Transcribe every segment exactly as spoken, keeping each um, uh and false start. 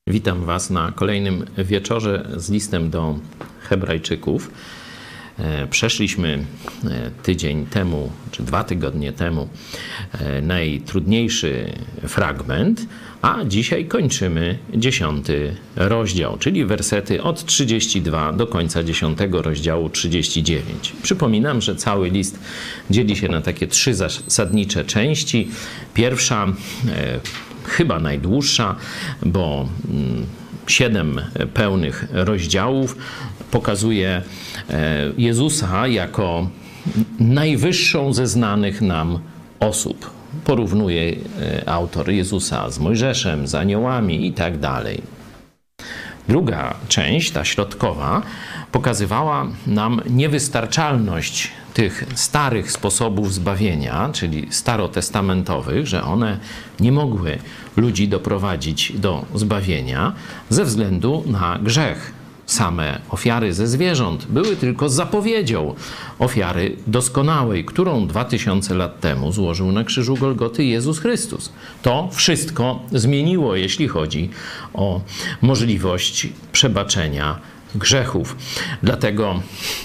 Witam Was na kolejnym wieczorze z listem do Hebrajczyków. Przeszliśmy tydzień temu, czy dwa tygodnie temu najtrudniejszy fragment, a dzisiaj kończymy dziesiąty rozdział, czyli wersety od trzydziestu dwóch do końca dziesiątego rozdziału trzydziestu dziewięć. Przypominam, że cały list dzieli się na takie trzy zasadnicze części. Pierwsza, chyba najdłuższa, bo siedem pełnych rozdziałów pokazuje Jezusa jako najwyższą ze znanych nam osób. Porównuje autor Jezusa z Mojżeszem, z aniołami i tak dalej. Druga część, ta środkowa, pokazywała nam niewystarczalność tych starych sposobów zbawienia, czyli starotestamentowych, że one nie mogły ludzi doprowadzić do zbawienia ze względu na grzech. Same ofiary ze zwierząt były tylko zapowiedzią ofiary doskonałej, którą dwa tysiące lat temu złożył na krzyżu Golgoty Jezus Chrystus. To wszystko zmieniło, jeśli chodzi o możliwość przebaczenia grzechów. Dlatego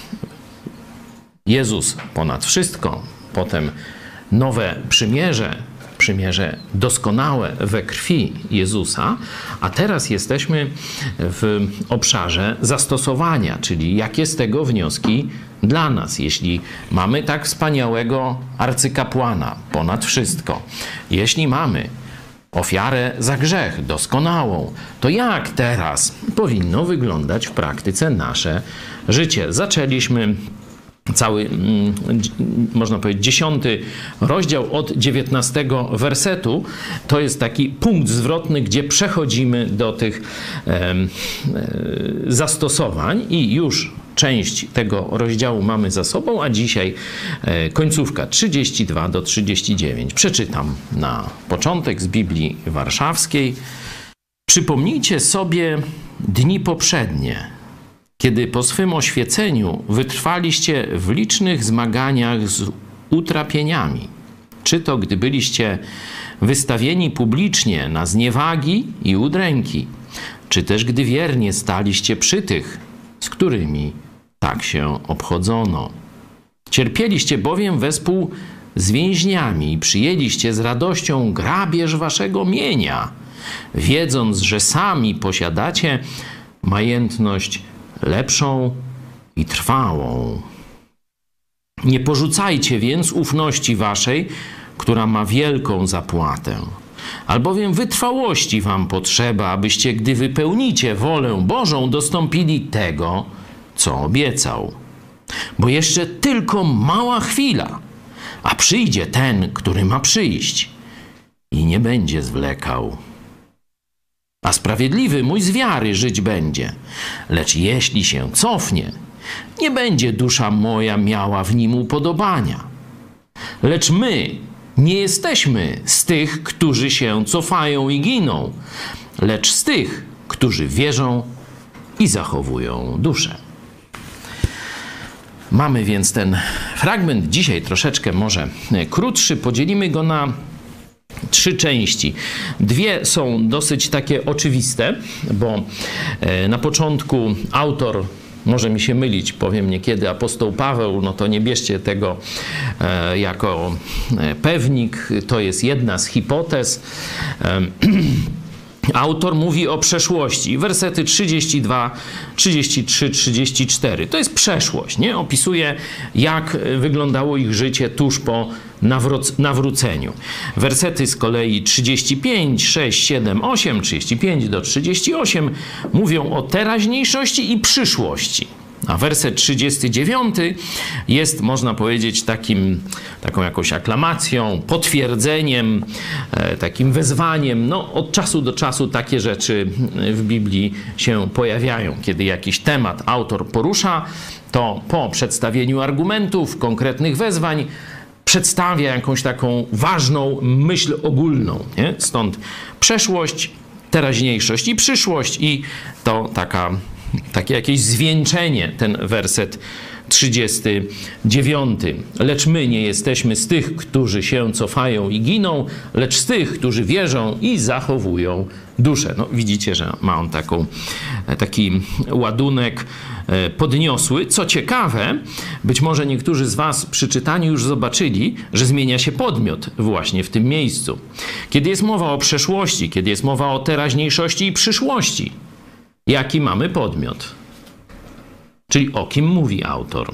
Jezus ponad wszystko, potem nowe przymierze, przymierze doskonałe we krwi Jezusa, a teraz jesteśmy w obszarze zastosowania, czyli jakie z tego wnioski dla nas. Jeśli mamy tak wspaniałego arcykapłana ponad wszystko, jeśli mamy ofiarę za grzech doskonałą, to jak teraz powinno wyglądać w praktyce nasze życie? Zaczęliśmy cały, można powiedzieć, dziesiąty rozdział od dziewiętnastego wersetu. To jest taki punkt zwrotny, gdzie przechodzimy do tych e, e, zastosowań i już część tego rozdziału mamy za sobą, a dzisiaj e, końcówka trzydzieści dwa do trzydziestu dziewięciu. Przeczytam na początek z Biblii Warszawskiej. Przypomnijcie sobie dni poprzednie, kiedy po swym oświeceniu wytrwaliście w licznych zmaganiach z utrapieniami, czy to gdy byliście wystawieni publicznie na zniewagi i udręki, czy też gdy wiernie staliście przy tych, z którymi tak się obchodzono. Cierpieliście bowiem wespół z więźniami i przyjęliście z radością grabież waszego mienia, wiedząc, że sami posiadacie majętność lepszą i trwałą. Nie porzucajcie więc ufności waszej, która ma wielką zapłatę, albowiem wytrwałości wam potrzeba, abyście, gdy wypełnicie wolę Bożą, dostąpili tego, co obiecał. Bo jeszcze tylko mała chwila, a przyjdzie ten, który ma przyjść i nie będzie zwlekał. A sprawiedliwy mój z wiary żyć będzie. Lecz jeśli się cofnie, nie będzie dusza moja miała w nim upodobania. Lecz my nie jesteśmy z tych, którzy się cofają i giną, lecz z tych, którzy wierzą i zachowują duszę. Mamy więc ten fragment dzisiaj troszeczkę może krótszy. Podzielimy go na trzy części. Dwie są dosyć takie oczywiste, bo na początku autor, może mi się mylić, powiem niekiedy apostoł Paweł, no to nie bierzcie tego jako pewnik, to jest jedna z hipotez. Autor mówi o przeszłości. Wersety trzydzieści dwa, trzydzieści trzy, trzydzieści cztery. To jest przeszłość, nie? Opisuje, jak wyglądało ich życie tuż po nawró- nawróceniu. Wersety z kolei trzydzieści pięć, sześć, siedem, osiem, trzydzieści pięć do trzydziestu ośmiu mówią o teraźniejszości i przyszłości. A werset trzydziesty dziewiąty jest, można powiedzieć, takim, taką jakąś aklamacją, potwierdzeniem, e, takim wezwaniem. No, od czasu do czasu takie rzeczy w Biblii się pojawiają. Kiedy jakiś temat autor porusza, to po przedstawieniu argumentów, konkretnych wezwań, przedstawia jakąś taką ważną myśl ogólną. Nie? Stąd przeszłość, teraźniejszość i przyszłość i to taka takie jakieś zwieńczenie ten werset trzydziesty dziewiąty. Lecz my nie jesteśmy z tych, którzy się cofają i giną, lecz z tych, którzy wierzą i zachowują duszę. No, widzicie, że ma on taką, taki ładunek podniosły. Co ciekawe, być może niektórzy z was przy czytaniu już zobaczyli, że zmienia się podmiot właśnie w tym miejscu. Kiedy jest mowa o przeszłości, kiedy jest mowa o teraźniejszości i przyszłości, jaki mamy podmiot? Czyli o kim mówi autor?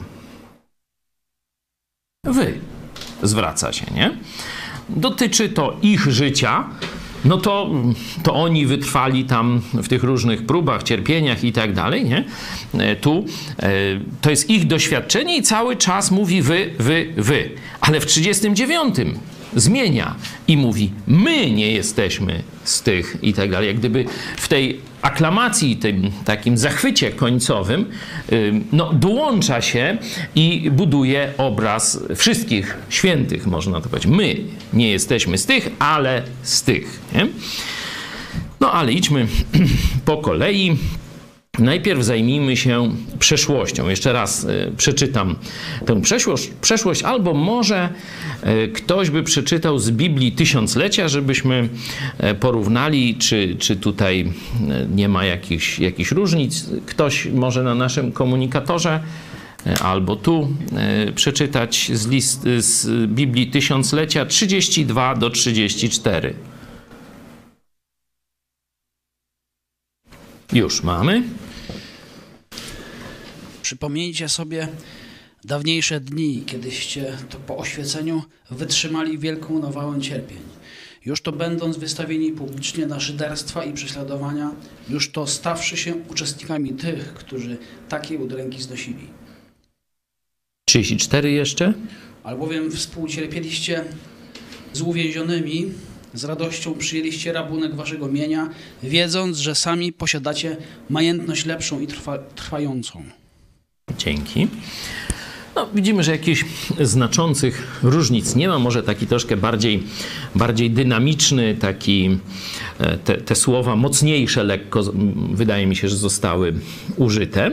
Wy. Zwraca się, nie? Dotyczy to ich życia, no to, to oni wytrwali tam w tych różnych próbach, cierpieniach i tak dalej, nie? Tu to jest ich doświadczenie i cały czas mówi wy, wy, wy. Ale w trzydziestym dziewiątym zmienia i mówi, my nie jesteśmy z tych i tak dalej. Jak gdyby w tej aklamacji, tym takim zachwycie końcowym, no, dołącza się i buduje obraz wszystkich świętych, można to powiedzieć. My nie jesteśmy z tych, ale z tych. Nie? No ale idźmy po kolei. Najpierw zajmijmy się przeszłością. Jeszcze raz y, przeczytam tę przeszłość, przeszłość, albo może y, ktoś by przeczytał z Biblii Tysiąclecia, żebyśmy y, porównali, czy, czy tutaj y, nie ma jakichś, jakichś różnic. Ktoś może na naszym komunikatorze y, albo tu y, przeczytać z, list, z Biblii Tysiąclecia trzydzieści dwa do trzydziestu czterech. Już mamy. Przypomnijcie sobie dawniejsze dni, kiedyście to po oświeceniu wytrzymali wielką nawałę cierpień. Już to będąc wystawieni publicznie na szyderstwa i prześladowania, już to stawszy się uczestnikami tych, którzy takie udręki znosili. trzydzieści cztery jeszcze? Albowiem współcierpieliście z uwięzionymi, z radością przyjęliście rabunek waszego mienia, wiedząc, że sami posiadacie majętność lepszą i trwa, trwającą. Dzięki. No, widzimy, że jakichś znaczących różnic nie ma. Może taki troszkę bardziej, bardziej dynamiczny, taki te, te słowa mocniejsze lekko, wydaje mi się, że zostały użyte.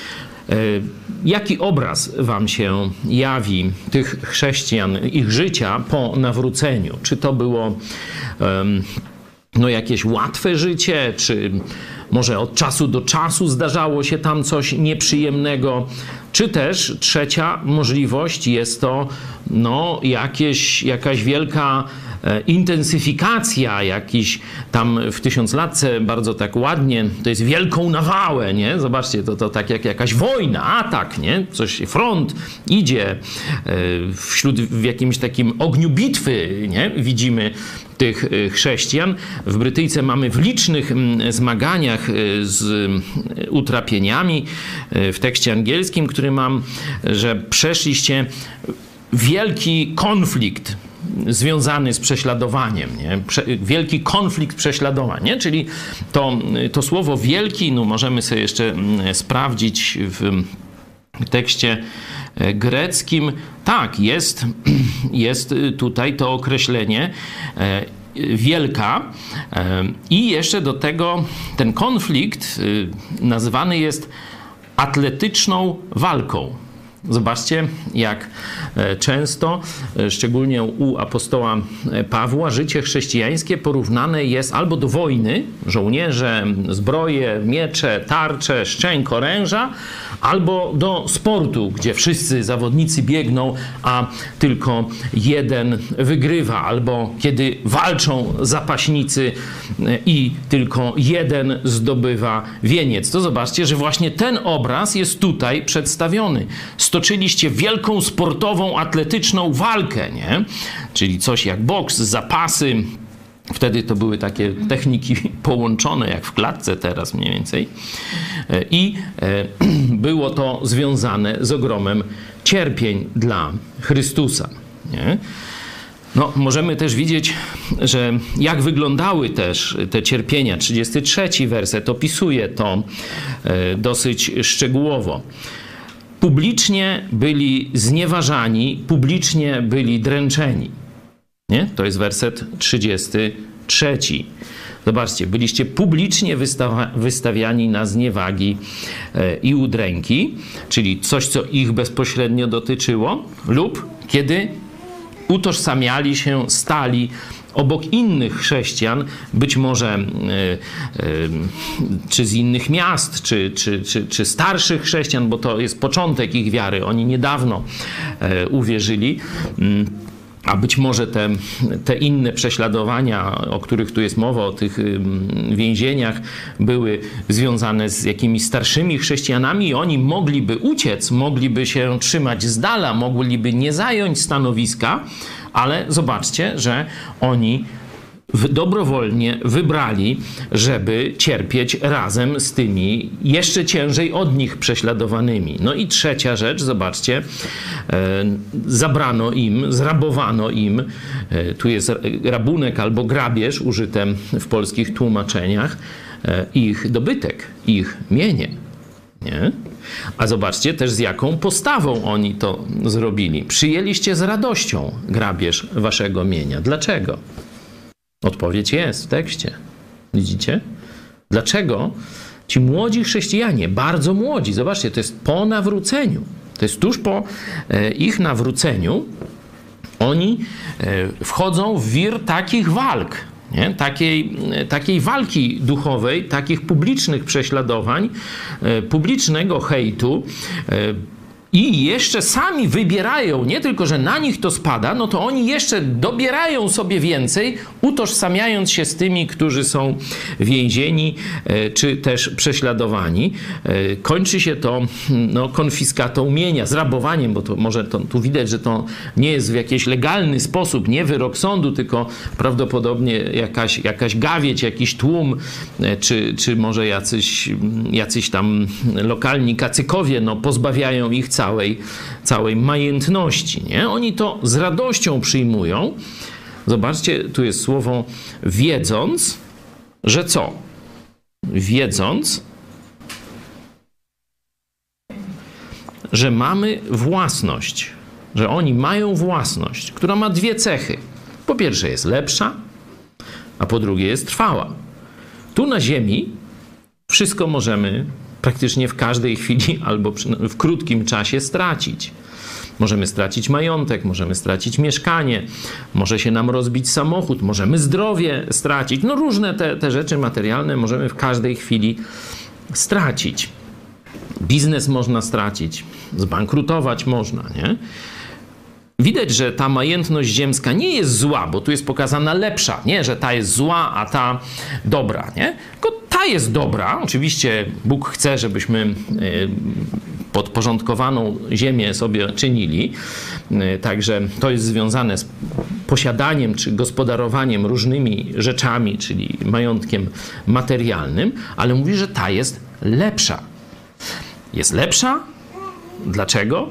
Jaki obraz wam się jawi tych chrześcijan, ich życia po nawróceniu? Czy to było um, no jakieś łatwe życie, czy może od czasu do czasu zdarzało się tam coś nieprzyjemnego, czy też trzecia możliwość jest to no, jakieś, jakaś wielka e, intensyfikacja, jakiś tam w Tysiąclatce bardzo tak ładnie, to jest wielką nawałę, nie? Zobaczcie, to, to tak jak jakaś wojna, atak, nie? Coś, front idzie e, wśród, w jakimś takim ogniu bitwy, nie? Widzimy tych chrześcijan. W Brytyjce mamy w licznych zmaganiach z utrapieniami. W tekście angielskim, który mam, że przeszliście wielki konflikt związany z prześladowaniem, nie? Prze wielki konflikt prześladowań, nie? Czyli to, to słowo wielki, no możemy sobie jeszcze sprawdzić w tekście greckim. Tak, jest, jest tutaj to określenie wielka i jeszcze do tego ten konflikt nazywany jest atletyczną walką. Zobaczcie, jak często, szczególnie u apostoła Pawła, życie chrześcijańskie porównane jest albo do wojny, żołnierze, zbroje, miecze, tarcze, szczęk, oręża, albo do sportu, gdzie wszyscy zawodnicy biegną, a tylko jeden wygrywa, albo kiedy walczą zapaśnicy i tylko jeden zdobywa wieniec. To zobaczcie, że właśnie ten obraz jest tutaj przedstawiony. Stoczyliście wielką sportową, atletyczną walkę, nie? Czyli coś jak boks, zapasy. Wtedy to były takie techniki połączone, jak w klatce teraz mniej więcej. I było to związane z ogromem cierpień dla Chrystusa, nie? No, możemy też widzieć, że jak wyglądały też te cierpienia. trzydziesty trzeci werset opisuje to dosyć szczegółowo. Publicznie byli znieważani, publicznie byli dręczeni. Nie? To jest werset trzydziesty trzeci. Zobaczcie, byliście publicznie wystawa- wystawiani na zniewagi e, i udręki, czyli coś, co ich bezpośrednio dotyczyło, lub kiedy utożsamiali się, stali obok innych chrześcijan, być może y, y, czy z innych miast, czy, czy, czy, czy starszych chrześcijan, bo to jest początek ich wiary. Oni niedawno y, uwierzyli. Y, A być może te, te inne prześladowania, o których tu jest mowa, o tych więzieniach, były związane z jakimiś starszymi chrześcijanami i oni mogliby uciec, mogliby się trzymać z dala, mogliby nie zająć stanowiska, ale zobaczcie, że oni dobrowolnie wybrali, żeby cierpieć razem z tymi jeszcze ciężej od nich prześladowanymi. No i trzecia rzecz, zobaczcie, e, zabrano im, zrabowano im, e, tu jest rabunek albo grabież użyte w polskich tłumaczeniach, e, ich dobytek, ich mienie. Nie? A zobaczcie też, z jaką postawą oni to zrobili. Przyjęliście z radością grabież waszego mienia. Dlaczego? Odpowiedź jest w tekście. Widzicie? Dlaczego ci młodzi chrześcijanie, bardzo młodzi, zobaczcie, to jest po nawróceniu, to jest tuż po e, ich nawróceniu, oni e, wchodzą w wir takich walk, nie? Takiej, e, takiej walki duchowej, takich publicznych prześladowań, e, publicznego hejtu, e, i jeszcze sami wybierają, nie tylko, że na nich to spada, no to oni jeszcze dobierają sobie więcej, utożsamiając się z tymi, którzy są więzieni czy też prześladowani. Kończy się to no, konfiskatą mienia, zrabowaniem, bo to może to, tu widać, że to nie jest w jakiś legalny sposób, nie wyrok sądu, tylko prawdopodobnie jakaś, jakaś gawieć, jakiś tłum, czy, czy może jacyś, jacyś tam lokalni kacykowie no, pozbawiają ich całej Całej, całej majętności. Nie? Oni to z radością przyjmują. Zobaczcie, tu jest słowo wiedząc, że co? Wiedząc, że mamy własność, że oni mają własność, która ma dwie cechy. Po pierwsze jest lepsza, a po drugie jest trwała. Tu na ziemi wszystko możemy praktycznie w każdej chwili albo w krótkim czasie stracić. Możemy stracić majątek, możemy stracić mieszkanie, może się nam rozbić samochód, możemy zdrowie stracić. No różne te, te rzeczy materialne możemy w każdej chwili stracić. Biznes można stracić, zbankrutować można, nie? Widać, że ta majętność ziemska nie jest zła, bo tu jest pokazana lepsza, nie, że ta jest zła, a ta dobra, nie? Tylko ta jest dobra. Oczywiście Bóg chce, żebyśmy podporządkowaną ziemię sobie czynili. Także to jest związane z posiadaniem czy gospodarowaniem różnymi rzeczami, czyli majątkiem materialnym, ale mówi, że ta jest lepsza. Jest lepsza? Dlaczego?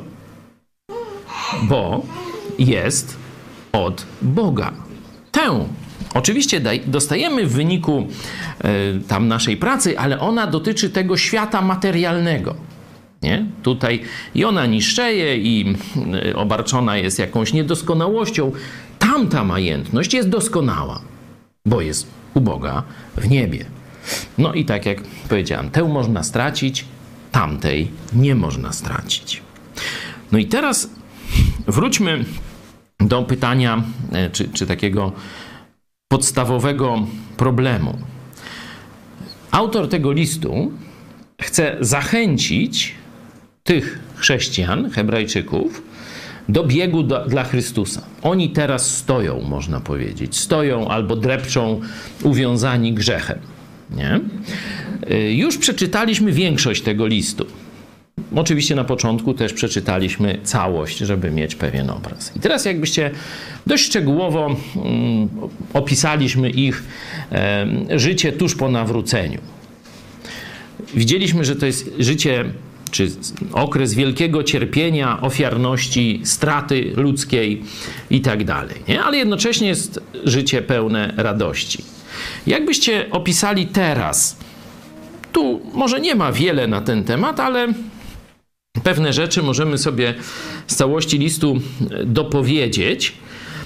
Bo jest od Boga. Tę oczywiście daj, dostajemy w wyniku y, tam naszej pracy, ale ona dotyczy tego świata materialnego. Nie? Tutaj i ona niszczeje i y, obarczona jest jakąś niedoskonałością. Tamta majętność jest doskonała, bo jest u Boga w niebie. No i tak jak powiedziałem, tę można stracić, tamtej nie można stracić. No i teraz wróćmy do pytania, czy, czy takiego podstawowego problemu. Autor tego listu chce zachęcić tych chrześcijan, Hebrajczyków, do biegu do, dla Chrystusa. Oni teraz stoją, można powiedzieć. Stoją albo drepczą uwiązani grzechem. Nie? Już przeczytaliśmy większość tego listu. Oczywiście na początku też przeczytaliśmy całość, żeby mieć pewien obraz. I teraz jakbyście dość szczegółowo um, opisaliśmy ich um, życie tuż po nawróceniu. Widzieliśmy, że to jest życie, czy okres wielkiego cierpienia, ofiarności, straty ludzkiej i tak dalej. Nie? Ale jednocześnie jest życie pełne radości. Jakbyście opisali teraz, tu może nie ma wiele na ten temat, ale pewne rzeczy możemy sobie z całości listu dopowiedzieć.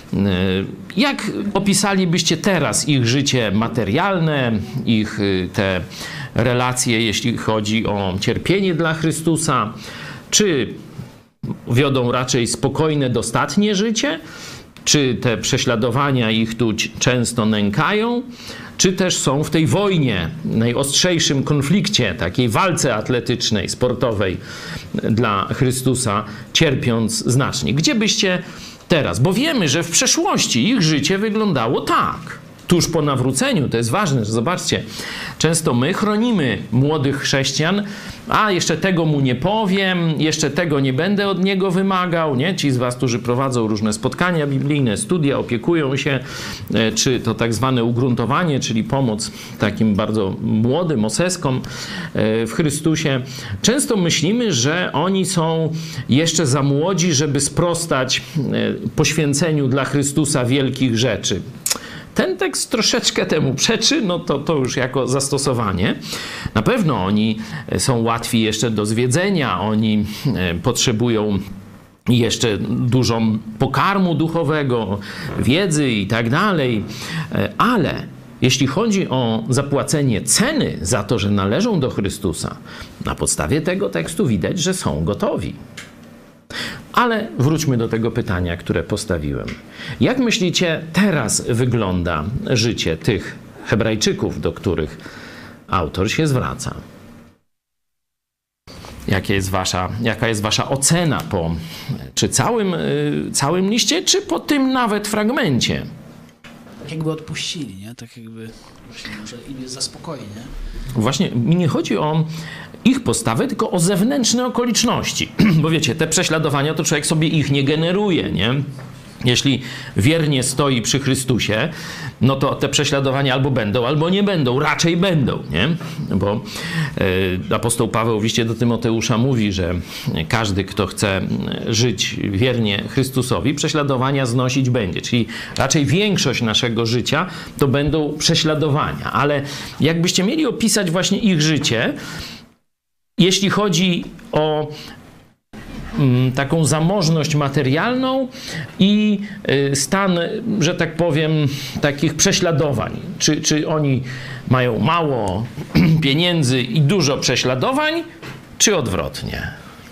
Jak opisalibyście teraz ich życie materialne, ich te relacje, jeśli chodzi o cierpienie dla Chrystusa? Czy wiodą raczej spokojne, dostatnie życie? Czy te prześladowania ich tu często nękają? Czy też są w tej wojnie, najostrzejszym konflikcie, takiej walce atletycznej, sportowej dla Chrystusa, cierpiąc znacznie? Gdzie byście teraz? Bo wiemy, że w przeszłości ich życie wyglądało tak. Tuż po nawróceniu, to jest ważne, że zobaczcie, często my chronimy młodych chrześcijan, a jeszcze tego mu nie powiem, jeszcze tego nie będę od niego wymagał, nie? Ci z was, którzy prowadzą różne spotkania biblijne, studia, opiekują się, czy to tak zwane ugruntowanie, czyli pomoc takim bardzo młodym oseskom w Chrystusie. Często myślimy, że oni są jeszcze za młodzi, żeby sprostać poświęceniu dla Chrystusa wielkich rzeczy. Ten tekst troszeczkę temu przeczy, no to, to już jako zastosowanie. Na pewno oni są łatwi jeszcze do zwiedzenia, oni potrzebują jeszcze dużo pokarmu duchowego, wiedzy i tak dalej, ale jeśli chodzi o zapłacenie ceny za to, że należą do Chrystusa, na podstawie tego tekstu widać, że są gotowi. Ale wróćmy do tego pytania, które postawiłem. Jak myślicie, teraz wygląda życie tych Hebrajczyków, do których autor się zwraca? Jakie jest wasza, jaka jest wasza ocena po czy całym, całym liście, czy po tym nawet fragmencie? Tak jakby odpuścili, nie? Tak jakby właśnie może im jest za spokojnie. Właśnie mi nie chodzi o ich postawę, tylko o zewnętrzne okoliczności. Bo wiecie, te prześladowania to człowiek sobie ich nie generuje, nie? Jeśli wiernie stoi przy Chrystusie, no to te prześladowania albo będą, albo nie będą. Raczej będą, nie? Bo e, apostoł Paweł w liście do Tymoteusza mówi, że każdy, kto chce żyć wiernie Chrystusowi, prześladowania znosić będzie. Czyli raczej większość naszego życia to będą prześladowania. Ale jakbyście mieli opisać właśnie ich życie, jeśli chodzi o taką zamożność materialną i stan, że tak powiem, takich prześladowań. Czy, czy oni mają mało pieniędzy i dużo prześladowań, czy odwrotnie?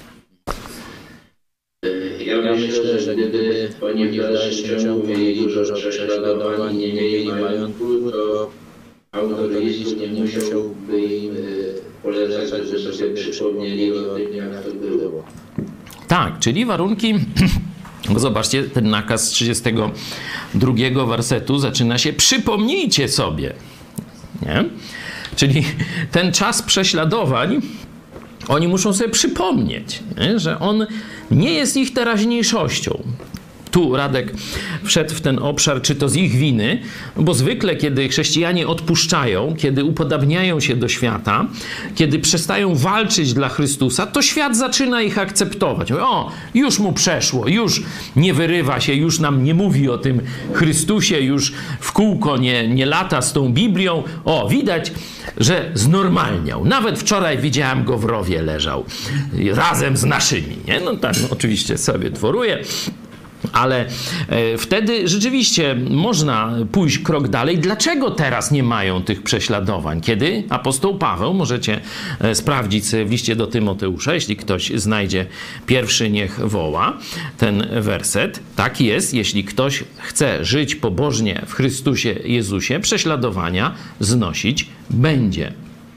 Ja myślę, że gdyby oni w dalszym ciągu mieli dużo prześladowań i nie mieli majątku, to autor listu nie musiałby im polecać, żeby sobie przypomnieli o tym, jak to było. Tak, czyli warunki, bo zobaczcie, ten nakaz z trzydziestego drugiego wersetu zaczyna się: przypomnijcie sobie, nie? Czyli ten czas prześladowań oni muszą sobie przypomnieć, nie? Że on nie jest ich teraźniejszością. Tu Radek wszedł w ten obszar, czy to z ich winy, bo zwykle, kiedy chrześcijanie odpuszczają, kiedy upodabniają się do świata, kiedy przestają walczyć dla Chrystusa, to świat zaczyna ich akceptować. O, już mu przeszło, już nie wyrywa się, już nam nie mówi o tym Chrystusie, już w kółko nie, nie lata z tą Biblią. O, widać, że znormalniał. Nawet wczoraj widziałem go w rowie leżał, razem z naszymi. Nie? No tak, no, oczywiście sobie dworuje. Ale e, wtedy rzeczywiście można pójść krok dalej. Dlaczego teraz nie mają tych prześladowań? Kiedy apostoł Paweł, możecie e, sprawdzić sobie w liście do Tymoteusza, jeśli ktoś znajdzie pierwszy, niech woła ten werset. Tak jest, jeśli ktoś chce żyć pobożnie w Chrystusie Jezusie, prześladowania znosić będzie.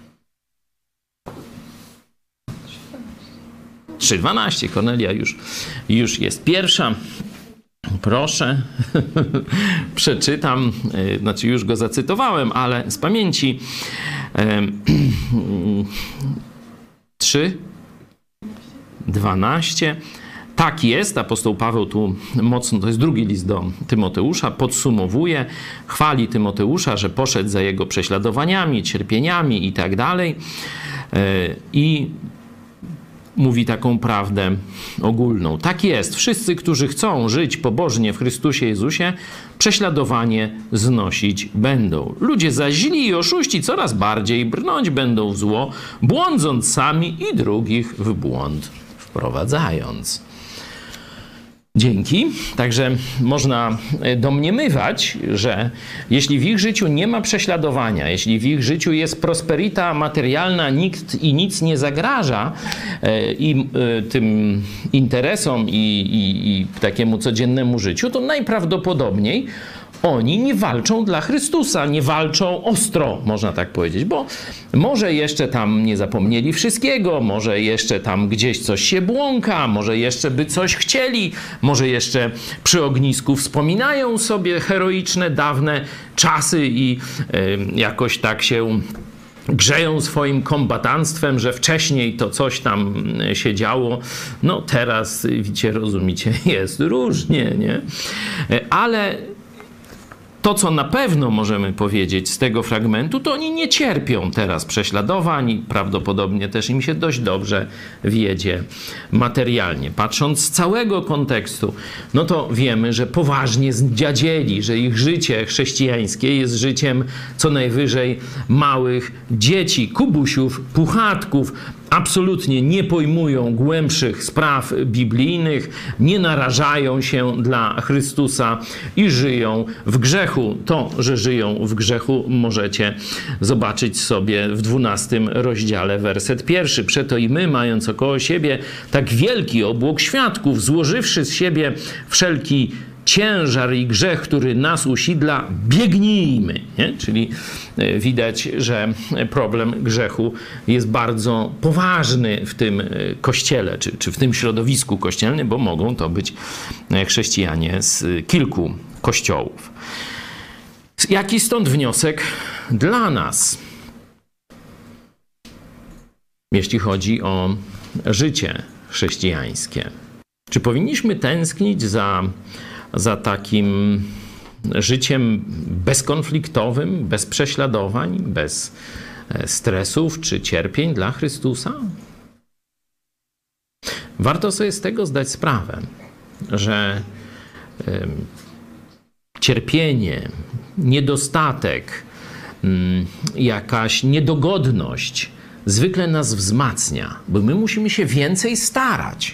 trzy dwanaście, Kornelia już, już jest pierwsza. Proszę, przeczytam, znaczy już go zacytowałem, ale z pamięci. trzy dwanaście. Tak jest, apostoł Paweł tu mocno, to jest drugi list do Tymoteusza, podsumowuje, chwali Tymoteusza, że poszedł za jego prześladowaniami, cierpieniami i tak dalej. I mówi taką prawdę ogólną. Tak jest. Wszyscy, którzy chcą żyć pobożnie w Chrystusie Jezusie, prześladowanie znosić będą. Ludzie zaś źli i oszuści coraz bardziej brnąć będą w zło, błądząc sami i drugich w błąd wprowadzając. dzięki. Także można domniemywać, że jeśli w ich życiu nie ma prześladowania, jeśli w ich życiu jest prosperita materialna, nikt i nic nie zagraża im, tym interesom i, i, i takiemu codziennemu życiu, to najprawdopodobniej oni nie walczą dla Chrystusa, nie walczą ostro, można tak powiedzieć, bo może jeszcze tam nie zapomnieli wszystkiego, może jeszcze tam gdzieś coś się błąka, może jeszcze by coś chcieli, może jeszcze przy ognisku wspominają sobie heroiczne, dawne czasy i y, jakoś tak się grzeją swoim kombatanstwem, że wcześniej to coś tam się działo. No teraz, widzicie, rozumiecie, jest różnie, nie? Ale to, co na pewno możemy powiedzieć z tego fragmentu, to oni nie cierpią teraz prześladowań i prawdopodobnie też im się dość dobrze wiedzie materialnie. Patrząc z całego kontekstu, no to wiemy, że poważnie zdziadzieli, że ich życie chrześcijańskie jest życiem co najwyżej małych dzieci, kubusiów, puchatków, absolutnie nie pojmują głębszych spraw biblijnych, nie narażają się dla Chrystusa i żyją w grzechu. To, że żyją w grzechu, możecie zobaczyć sobie w dwunastym rozdziale, werset pierwszy. Przeto i my, mając około siebie tak wielki obłok świadków, złożywszy z siebie wszelki ciężar i grzech, który nas usidla, biegnijmy. Nie? Czyli widać, że problem grzechu jest bardzo poważny w tym kościele, czy, czy w tym środowisku kościelnym, bo mogą to być chrześcijanie z kilku kościołów. Jaki stąd wniosek dla nas, jeśli chodzi o życie chrześcijańskie? Czy powinniśmy tęsknić za za takim życiem bezkonfliktowym, bez prześladowań, bez stresów czy cierpień dla Chrystusa? Warto sobie z tego zdać sprawę, że y, cierpienie, niedostatek, y, jakaś niedogodność zwykle nas wzmacnia, bo my musimy się więcej starać.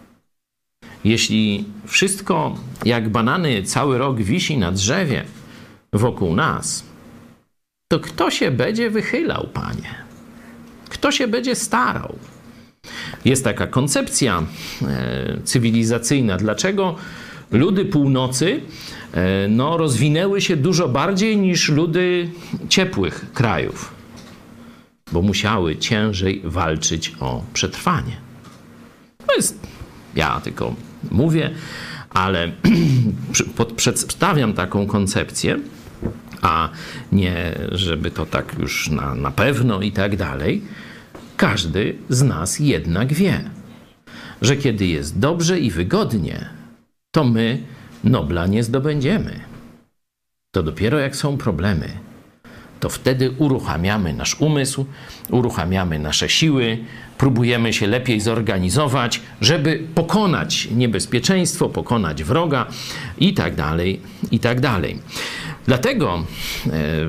Jeśli wszystko jak banany cały rok wisi na drzewie wokół nas, to kto się będzie wychylał, Panie? Kto się będzie starał? Jest taka koncepcja e, cywilizacyjna. Dlaczego ludy północy e, no, rozwinęły się dużo bardziej niż ludy ciepłych krajów? Bo musiały ciężej walczyć o przetrwanie. To jest, ja tylko mówię, ale przedstawiam taką koncepcję, a nie, żeby to tak już na, na pewno i tak dalej. Każdy z nas jednak wie, że kiedy jest dobrze i wygodnie, to my Nobla nie zdobędziemy. To dopiero jak są problemy, to wtedy uruchamiamy nasz umysł, uruchamiamy nasze siły, próbujemy się lepiej zorganizować, żeby pokonać niebezpieczeństwo, pokonać wroga i tak dalej, i tak dalej. Dlatego, e,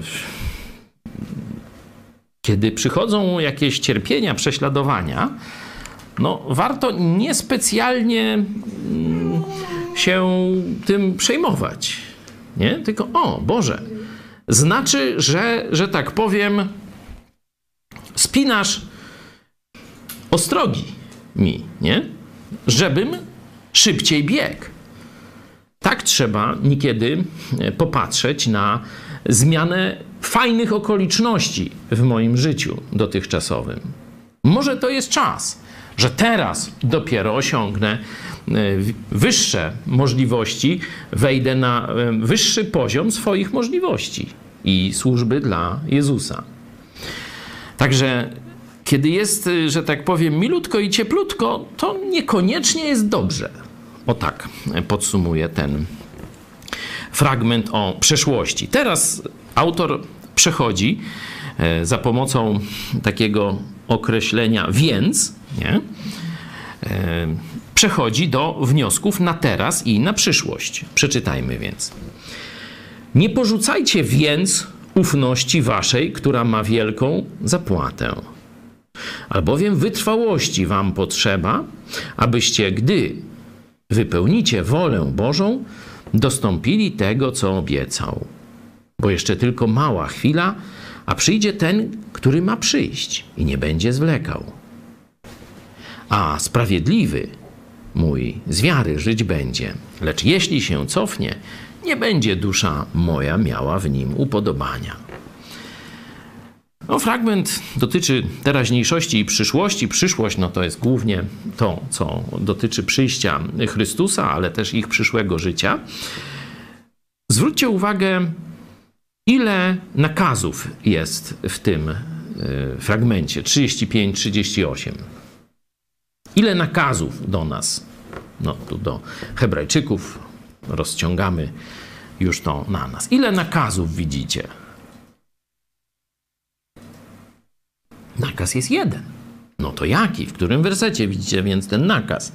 kiedy przychodzą jakieś cierpienia, prześladowania, no warto niespecjalnie mm, się tym przejmować, nie? Tylko, o Boże, znaczy, że, że tak powiem, spinasz ostrogi mi, nie? Żebym szybciej biegł. Tak trzeba niekiedy popatrzeć na zmianę fajnych okoliczności w moim życiu dotychczasowym. Może to jest czas, że teraz dopiero osiągnę wyższe możliwości, wejdę na wyższy poziom swoich możliwości i służby dla Jezusa. Także kiedy jest, że tak powiem, milutko i cieplutko, to niekoniecznie jest dobrze. O tak podsumuję ten fragment o przeszłości. Teraz autor przechodzi za pomocą takiego określenia więc, nie? Przechodzi do wniosków na teraz i na przyszłość. Przeczytajmy więc. Nie porzucajcie więc ufności waszej, która ma wielką zapłatę. Albowiem wytrwałości wam potrzeba, abyście, gdy wypełnicie wolę Bożą, dostąpili tego, co obiecał. Bo jeszcze tylko mała chwila, a przyjdzie ten, który ma przyjść i nie będzie zwlekał. A sprawiedliwy mój z wiary żyć będzie, lecz jeśli się cofnie, nie będzie dusza moja miała w nim upodobania. No, fragment dotyczy teraźniejszości i przyszłości. Przyszłość no to jest głównie to, co dotyczy przyjścia Chrystusa, ale też ich przyszłego życia. Zwróćcie uwagę, ile nakazów jest w tym y, fragmencie trzydzieści pięć trzydzieści osiem. Ile nakazów do nas, no tu do Hebrajczyków rozciągamy już to na nas. Ile nakazów widzicie? Nakaz jest jeden. No to jaki? W którym wersecie widzicie więc ten nakaz?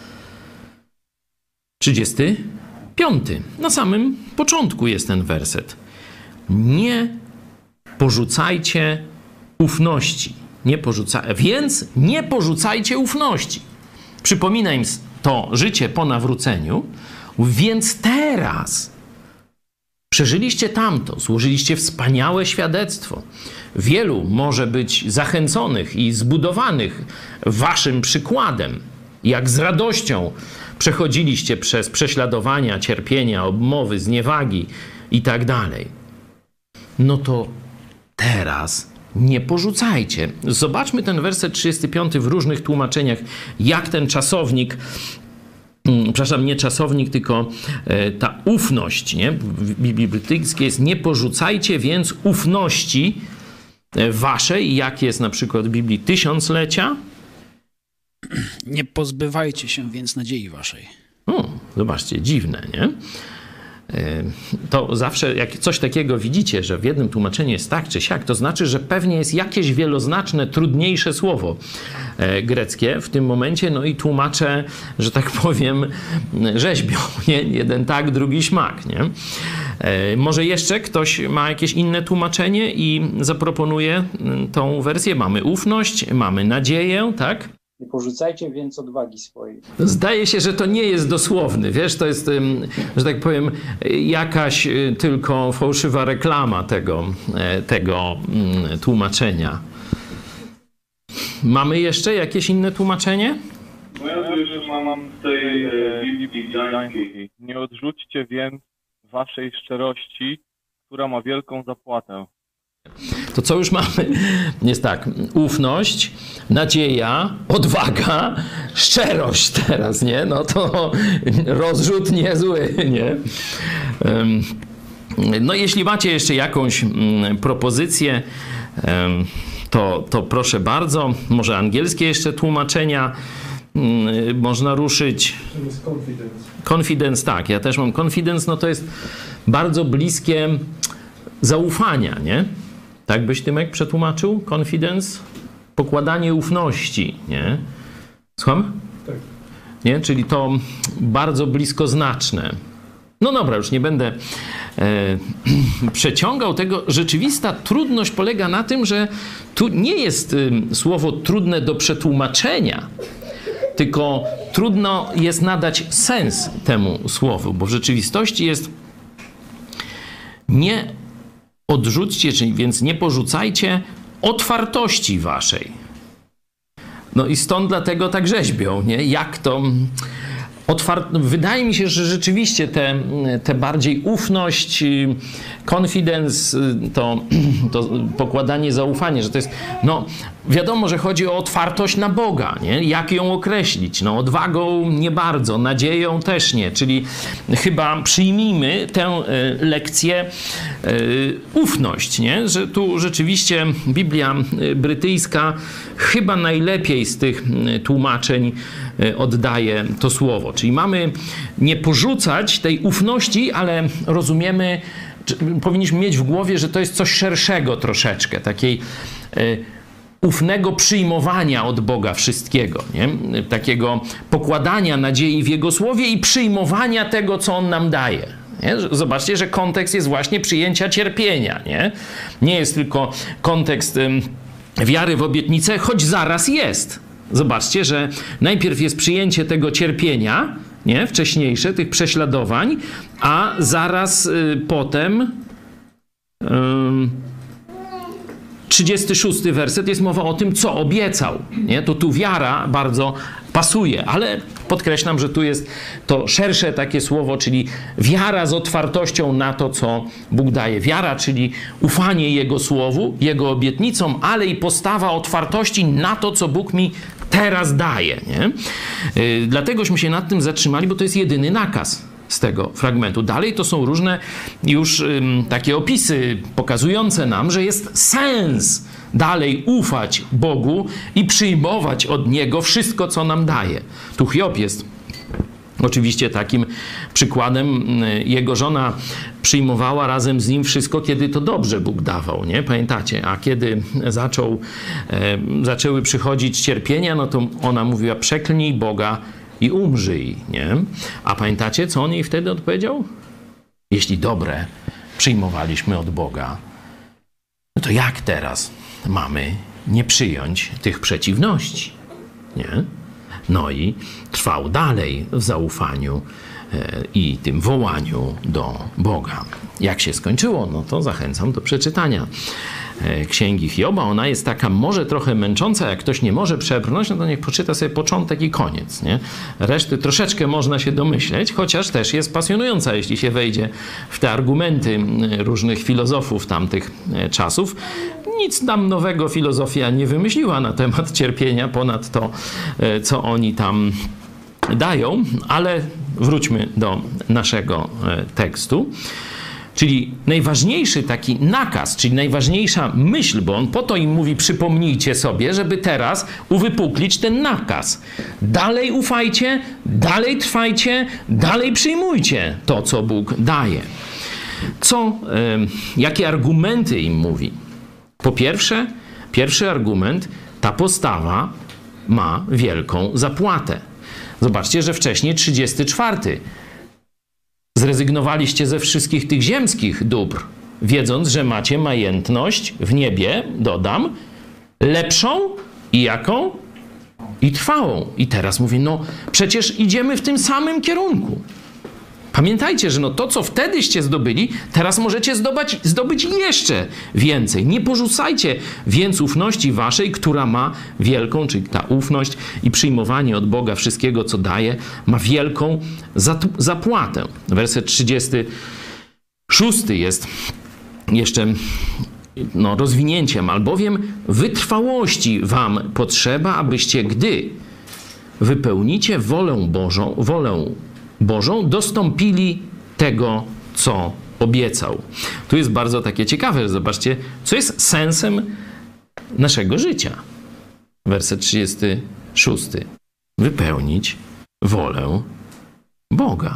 trzydziesty piąty. Na samym początku jest ten werset. Nie porzucajcie ufności. Nie porzuca... Więc nie porzucajcie ufności. Przypomina im to życie po nawróceniu. Więc teraz przeżyliście tamto, złożyliście wspaniałe świadectwo. Wielu może być zachęconych i zbudowanych waszym przykładem, jak z radością przechodziliście przez prześladowania, cierpienia, obmowy, zniewagi i tak dalej. No to teraz nie porzucajcie. Zobaczmy ten werset trzydziesty piąty w różnych tłumaczeniach, jak ten czasownik, przepraszam, nie czasownik, tylko ta ufność, nie? W Biblii brytyjskiej jest nie porzucajcie więc ufności waszej, jak jest na przykład w Biblii Tysiąclecia. Nie pozbywajcie się więc nadziei waszej. O, zobaczcie, dziwne, nie? To zawsze, jak coś takiego widzicie, że w jednym tłumaczeniu jest tak czy siak, to znaczy, że pewnie jest jakieś wieloznaczne, trudniejsze słowo greckie w tym momencie, no i tłumacze, że tak powiem, rzeźbią, nie? Jeden tak, drugi śmak, nie? Może jeszcze ktoś ma jakieś inne tłumaczenie i zaproponuje tą wersję. Mamy ufność, mamy nadzieję, tak? Nie porzucajcie więc odwagi swojej. Zdaje się, że to nie jest dosłowny. Wiesz, to jest, że tak powiem, jakaś tylko fałszywa reklama tego, tego tłumaczenia. Mamy jeszcze jakieś inne tłumaczenie? No ja tu jeszcze mam z tej Biblii Gdańskiej. Nie odrzućcie więc waszej szczerości, która ma wielką zapłatę. To co już mamy? Jest tak, ufność, nadzieja, odwaga, szczerość teraz, nie? No to rozrzut niezły, nie? No jeśli macie jeszcze jakąś propozycję, to, to proszę bardzo. Może angielskie jeszcze tłumaczenia można ruszyć. Confidence. Confidence, tak. Ja też mam confidence, no to jest bardzo bliskie zaufania, nie? Tak byś, Tymek, przetłumaczył? Confidence? Pokładanie ufności, nie? Słucham? Tak. Nie? Czyli to bardzo bliskoznaczne. No dobra, już nie będę e, przeciągał tego. Rzeczywista trudność polega na tym, że tu nie jest y, słowo trudne do przetłumaczenia, tylko trudno jest nadać sens temu słowu, bo w rzeczywistości jest nie odrzućcie, czyli więc nie porzucajcie otwartości waszej. No i stąd dlatego tak rzeźbią, nie? Jak to... Otwart... Wydaje mi się, że rzeczywiście te, te bardziej ufność, confidence, to, to pokładanie zaufania, że to jest, no wiadomo, że chodzi o otwartość na Boga, nie? Jak ją określić? No odwagą nie bardzo, nadzieją też nie, czyli chyba przyjmijmy tę lekcję ufność, nie? Że tu rzeczywiście Biblia brytyjska chyba najlepiej z tych tłumaczeń oddaje to słowo. Czyli mamy nie porzucać tej ufności, ale rozumiemy, powinniśmy mieć w głowie, że to jest coś szerszego troszeczkę, takiej ufnego przyjmowania od Boga wszystkiego, nie? Takiego pokładania nadziei w Jego słowie i przyjmowania tego, co On nam daje. Nie? Zobaczcie, że kontekst jest właśnie przyjęcia cierpienia. Nie, nie jest tylko kontekst ym, wiary w obietnicę, choć zaraz jest. Zobaczcie, że najpierw jest przyjęcie tego cierpienia, nie? Wcześniejsze, tych prześladowań, a zaraz y, potem y, trzydziesty szósty werset jest mowa o tym, co obiecał, nie? To tu wiara bardzo pasuje, ale podkreślam, że tu jest to szersze takie słowo, czyli wiara z otwartością na to, co Bóg daje. Wiara, czyli ufanie Jego słowu, Jego obietnicom, ale i postawa otwartości na to, co Bóg mi teraz daje, nie? Yy, dlategośmy się nad tym zatrzymali, bo to jest jedyny nakaz z tego fragmentu. Dalej to są różne już ym, takie opisy pokazujące nam, że jest sens dalej ufać Bogu i przyjmować od Niego wszystko, co nam daje. Tu Hiob jest oczywiście takim przykładem. Jego żona przyjmowała razem z nim wszystko, kiedy to dobrze Bóg dawał, nie? Pamiętacie? A kiedy zaczął, e, zaczęły przychodzić cierpienia, no to ona mówiła: przeklnij Boga i umrzyj, nie? A pamiętacie, co on jej wtedy odpowiedział? Jeśli dobre przyjmowaliśmy od Boga, no to jak teraz mamy nie przyjąć tych przeciwności, nie? No i trwał dalej w zaufaniu e, i tym wołaniu do Boga. Jak się skończyło? No to zachęcam do przeczytania e, Księgi Hioba. Ona jest taka może trochę męcząca, jak ktoś nie może przebrnąć, no to niech poczyta sobie początek i koniec, nie? Reszty troszeczkę można się domyśleć, chociaż też jest pasjonująca, jeśli się wejdzie w te argumenty różnych filozofów tamtych czasów. Nic tam nowego filozofia nie wymyśliła na temat cierpienia ponad to, co oni tam dają, ale wróćmy do naszego tekstu. Czyli najważniejszy taki nakaz, czyli najważniejsza myśl, bo on po to im mówi: przypomnijcie sobie, żeby teraz uwypuklić ten nakaz. Dalej ufajcie, dalej trwajcie, dalej przyjmujcie to, co Bóg daje. Co, y, jakie argumenty im mówi? Po pierwsze, pierwszy argument, ta postawa ma wielką zapłatę. Zobaczcie, że wcześniej trzydziesty czwarty. Zrezygnowaliście ze wszystkich tych ziemskich dóbr, wiedząc, że macie majętność w niebie, dodam, lepszą i jaką? I trwałą. I teraz mówię, no przecież idziemy w tym samym kierunku. Pamiętajcie, że no to, co wtedyście zdobyli, teraz możecie zdobyć, zdobyć jeszcze więcej. Nie porzucajcie więc ufności waszej, która ma wielką, czyli ta ufność i przyjmowanie od Boga wszystkiego, co daje, ma wielką zapłatę. Werset trzydziesty szósty jest jeszcze no, rozwinięciem, albowiem wytrwałości wam potrzeba, abyście, gdy wypełnicie wolę Bożą, wolę Bożą, dostąpili tego, co obiecał. Tu jest bardzo takie ciekawe, zobaczcie, co jest sensem naszego życia. Werset trzydziesty szósty. Wypełnić wolę Boga.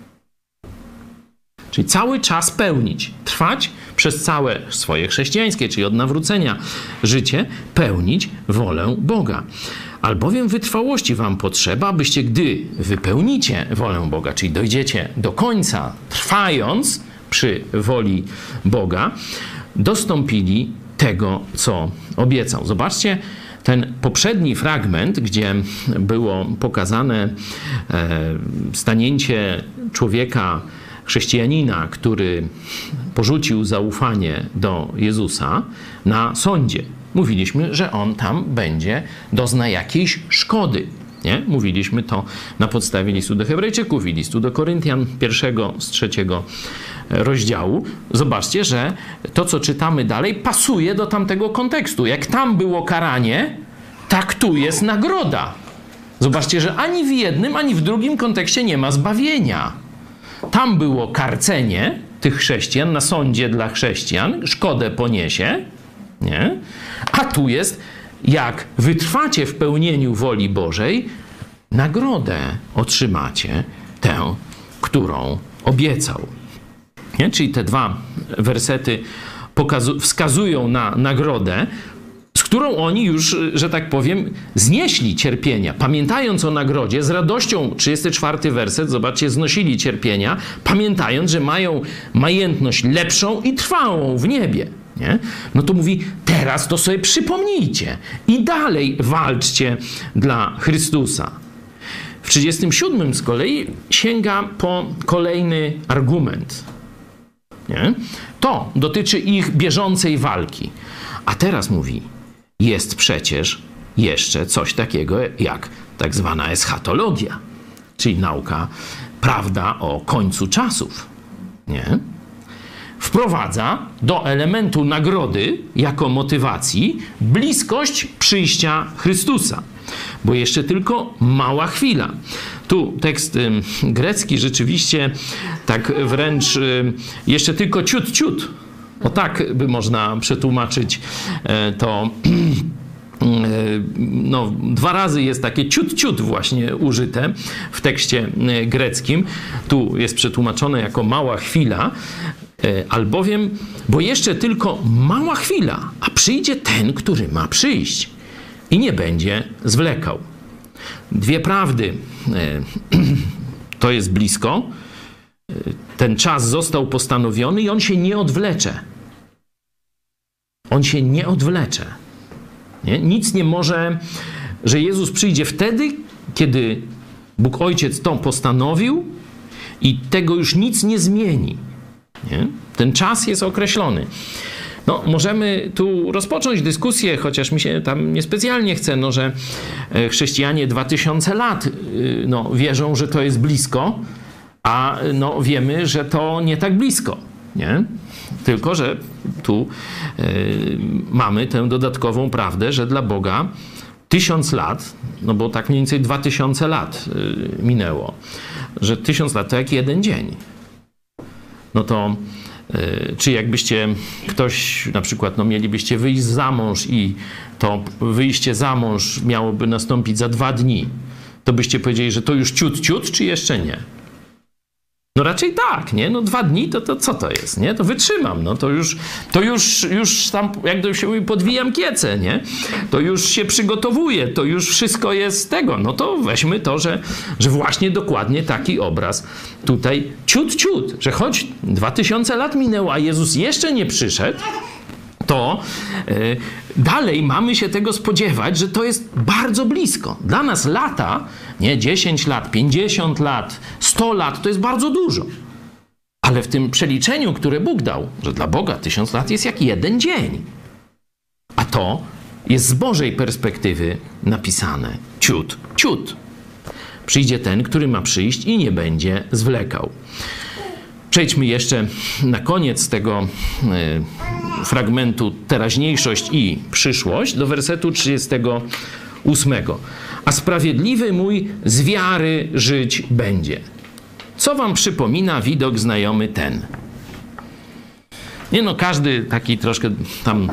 Czyli cały czas pełnić, trwać przez całe swoje chrześcijańskie, czyli od nawrócenia życie, pełnić wolę Boga. Albowiem wytrwałości wam potrzeba, abyście, gdy wypełnicie wolę Boga, czyli dojdziecie do końca, trwając przy woli Boga, dostąpili tego, co obiecał. Zobaczcie, ten poprzedni fragment, gdzie było pokazane e, stanięcie człowieka, chrześcijanina, który porzucił zaufanie do Jezusa na sądzie. Mówiliśmy, że on tam będzie, dozna jakiejś szkody. Nie? Mówiliśmy to na podstawie listu do Hebrajczyków i listu do Koryntian, pierwszego z trzeciego rozdziału. Zobaczcie, że to, co czytamy dalej, pasuje do tamtego kontekstu. Jak tam było karanie, tak tu jest nagroda. Zobaczcie, że ani w jednym, ani w drugim kontekście nie ma zbawienia. Tam było karcenie tych chrześcijan na sądzie dla chrześcijan, szkodę poniesie, nie? A tu jest, jak wytrwacie w pełnieniu woli Bożej, nagrodę otrzymacie, tę, którą obiecał. Nie? Czyli te dwa wersety pokazu- wskazują na nagrodę, z którą oni już, że tak powiem, znieśli cierpienia. Pamiętając o nagrodzie, z radością, trzydziesty czwarty werset, zobaczcie, znosili cierpienia, pamiętając, że mają majętność lepszą i trwałą w niebie. Nie? No to mówi, teraz to sobie przypomnijcie i dalej walczcie dla Chrystusa. w trzydziestym siódmym z kolei sięga po kolejny argument. Nie? To dotyczy ich bieżącej walki. A teraz mówi, jest przecież jeszcze coś takiego jak tak zwana eschatologia, czyli nauka, prawda o końcu czasów. Nie? Wprowadza do elementu nagrody jako motywacji bliskość przyjścia Chrystusa. Bo jeszcze tylko mała chwila. Tu tekst y, grecki rzeczywiście tak wręcz y, jeszcze tylko ciut, ciut. O tak by można przetłumaczyć y, to. No, dwa razy jest takie ciut, ciut właśnie użyte w tekście greckim. Tu jest przetłumaczone jako mała chwila, albowiem, bo jeszcze tylko mała chwila, a przyjdzie ten, który ma przyjść i nie będzie zwlekał. Dwie prawdy. To jest blisko. Ten czas został postanowiony i on się nie odwlecze. On się nie odwlecze. Nie? Nic nie może, że Jezus przyjdzie wtedy, kiedy Bóg Ojciec to postanowił i tego już nic nie zmieni. Nie? Ten czas jest określony. No, możemy tu rozpocząć dyskusję, chociaż mi się tam niespecjalnie chce, no, że chrześcijanie dwa tysiące lat no, wierzą, że to jest blisko, a no, wiemy, że to nie tak blisko. Nie? Tylko że tu y, mamy tę dodatkową prawdę, że dla Boga tysiąc lat, no bo tak mniej więcej dwa tysiące lat y, minęło, że tysiąc lat to jak jeden dzień. No to y, czy jakbyście ktoś, na przykład, no mielibyście wyjść za mąż i to wyjście za mąż miałoby nastąpić za dwa dni, to byście powiedzieli, że to już ciut, ciut, czy jeszcze nie? No raczej tak, nie? No dwa dni to, to co to jest, nie? To wytrzymam, no to już, to już, już tam, jak to się mówi, podwijam kiecę, nie? To już się przygotowuję, to już wszystko jest z tego. No to weźmy to, że, że właśnie dokładnie taki obraz tutaj ciut, ciut, że choć dwa tysiące lat minęło, a Jezus jeszcze nie przyszedł, to y, dalej mamy się tego spodziewać, że to jest bardzo blisko. Dla nas lata, nie dziesięć lat, pięćdziesiąt lat, sto lat, to jest bardzo dużo. Ale w tym przeliczeniu, które Bóg dał, że dla Boga tysiąc lat jest jak jeden dzień. A to jest z Bożej perspektywy napisane ciut, ciut. Przyjdzie ten, który ma przyjść i nie będzie zwlekał. Przejdźmy jeszcze na koniec tego y, fragmentu teraźniejszość i przyszłość do wersetu trzydziestego ósmego. A sprawiedliwy mój z wiary żyć będzie. Co wam przypomina widok znajomy ten? Nie no, każdy taki troszkę tam y,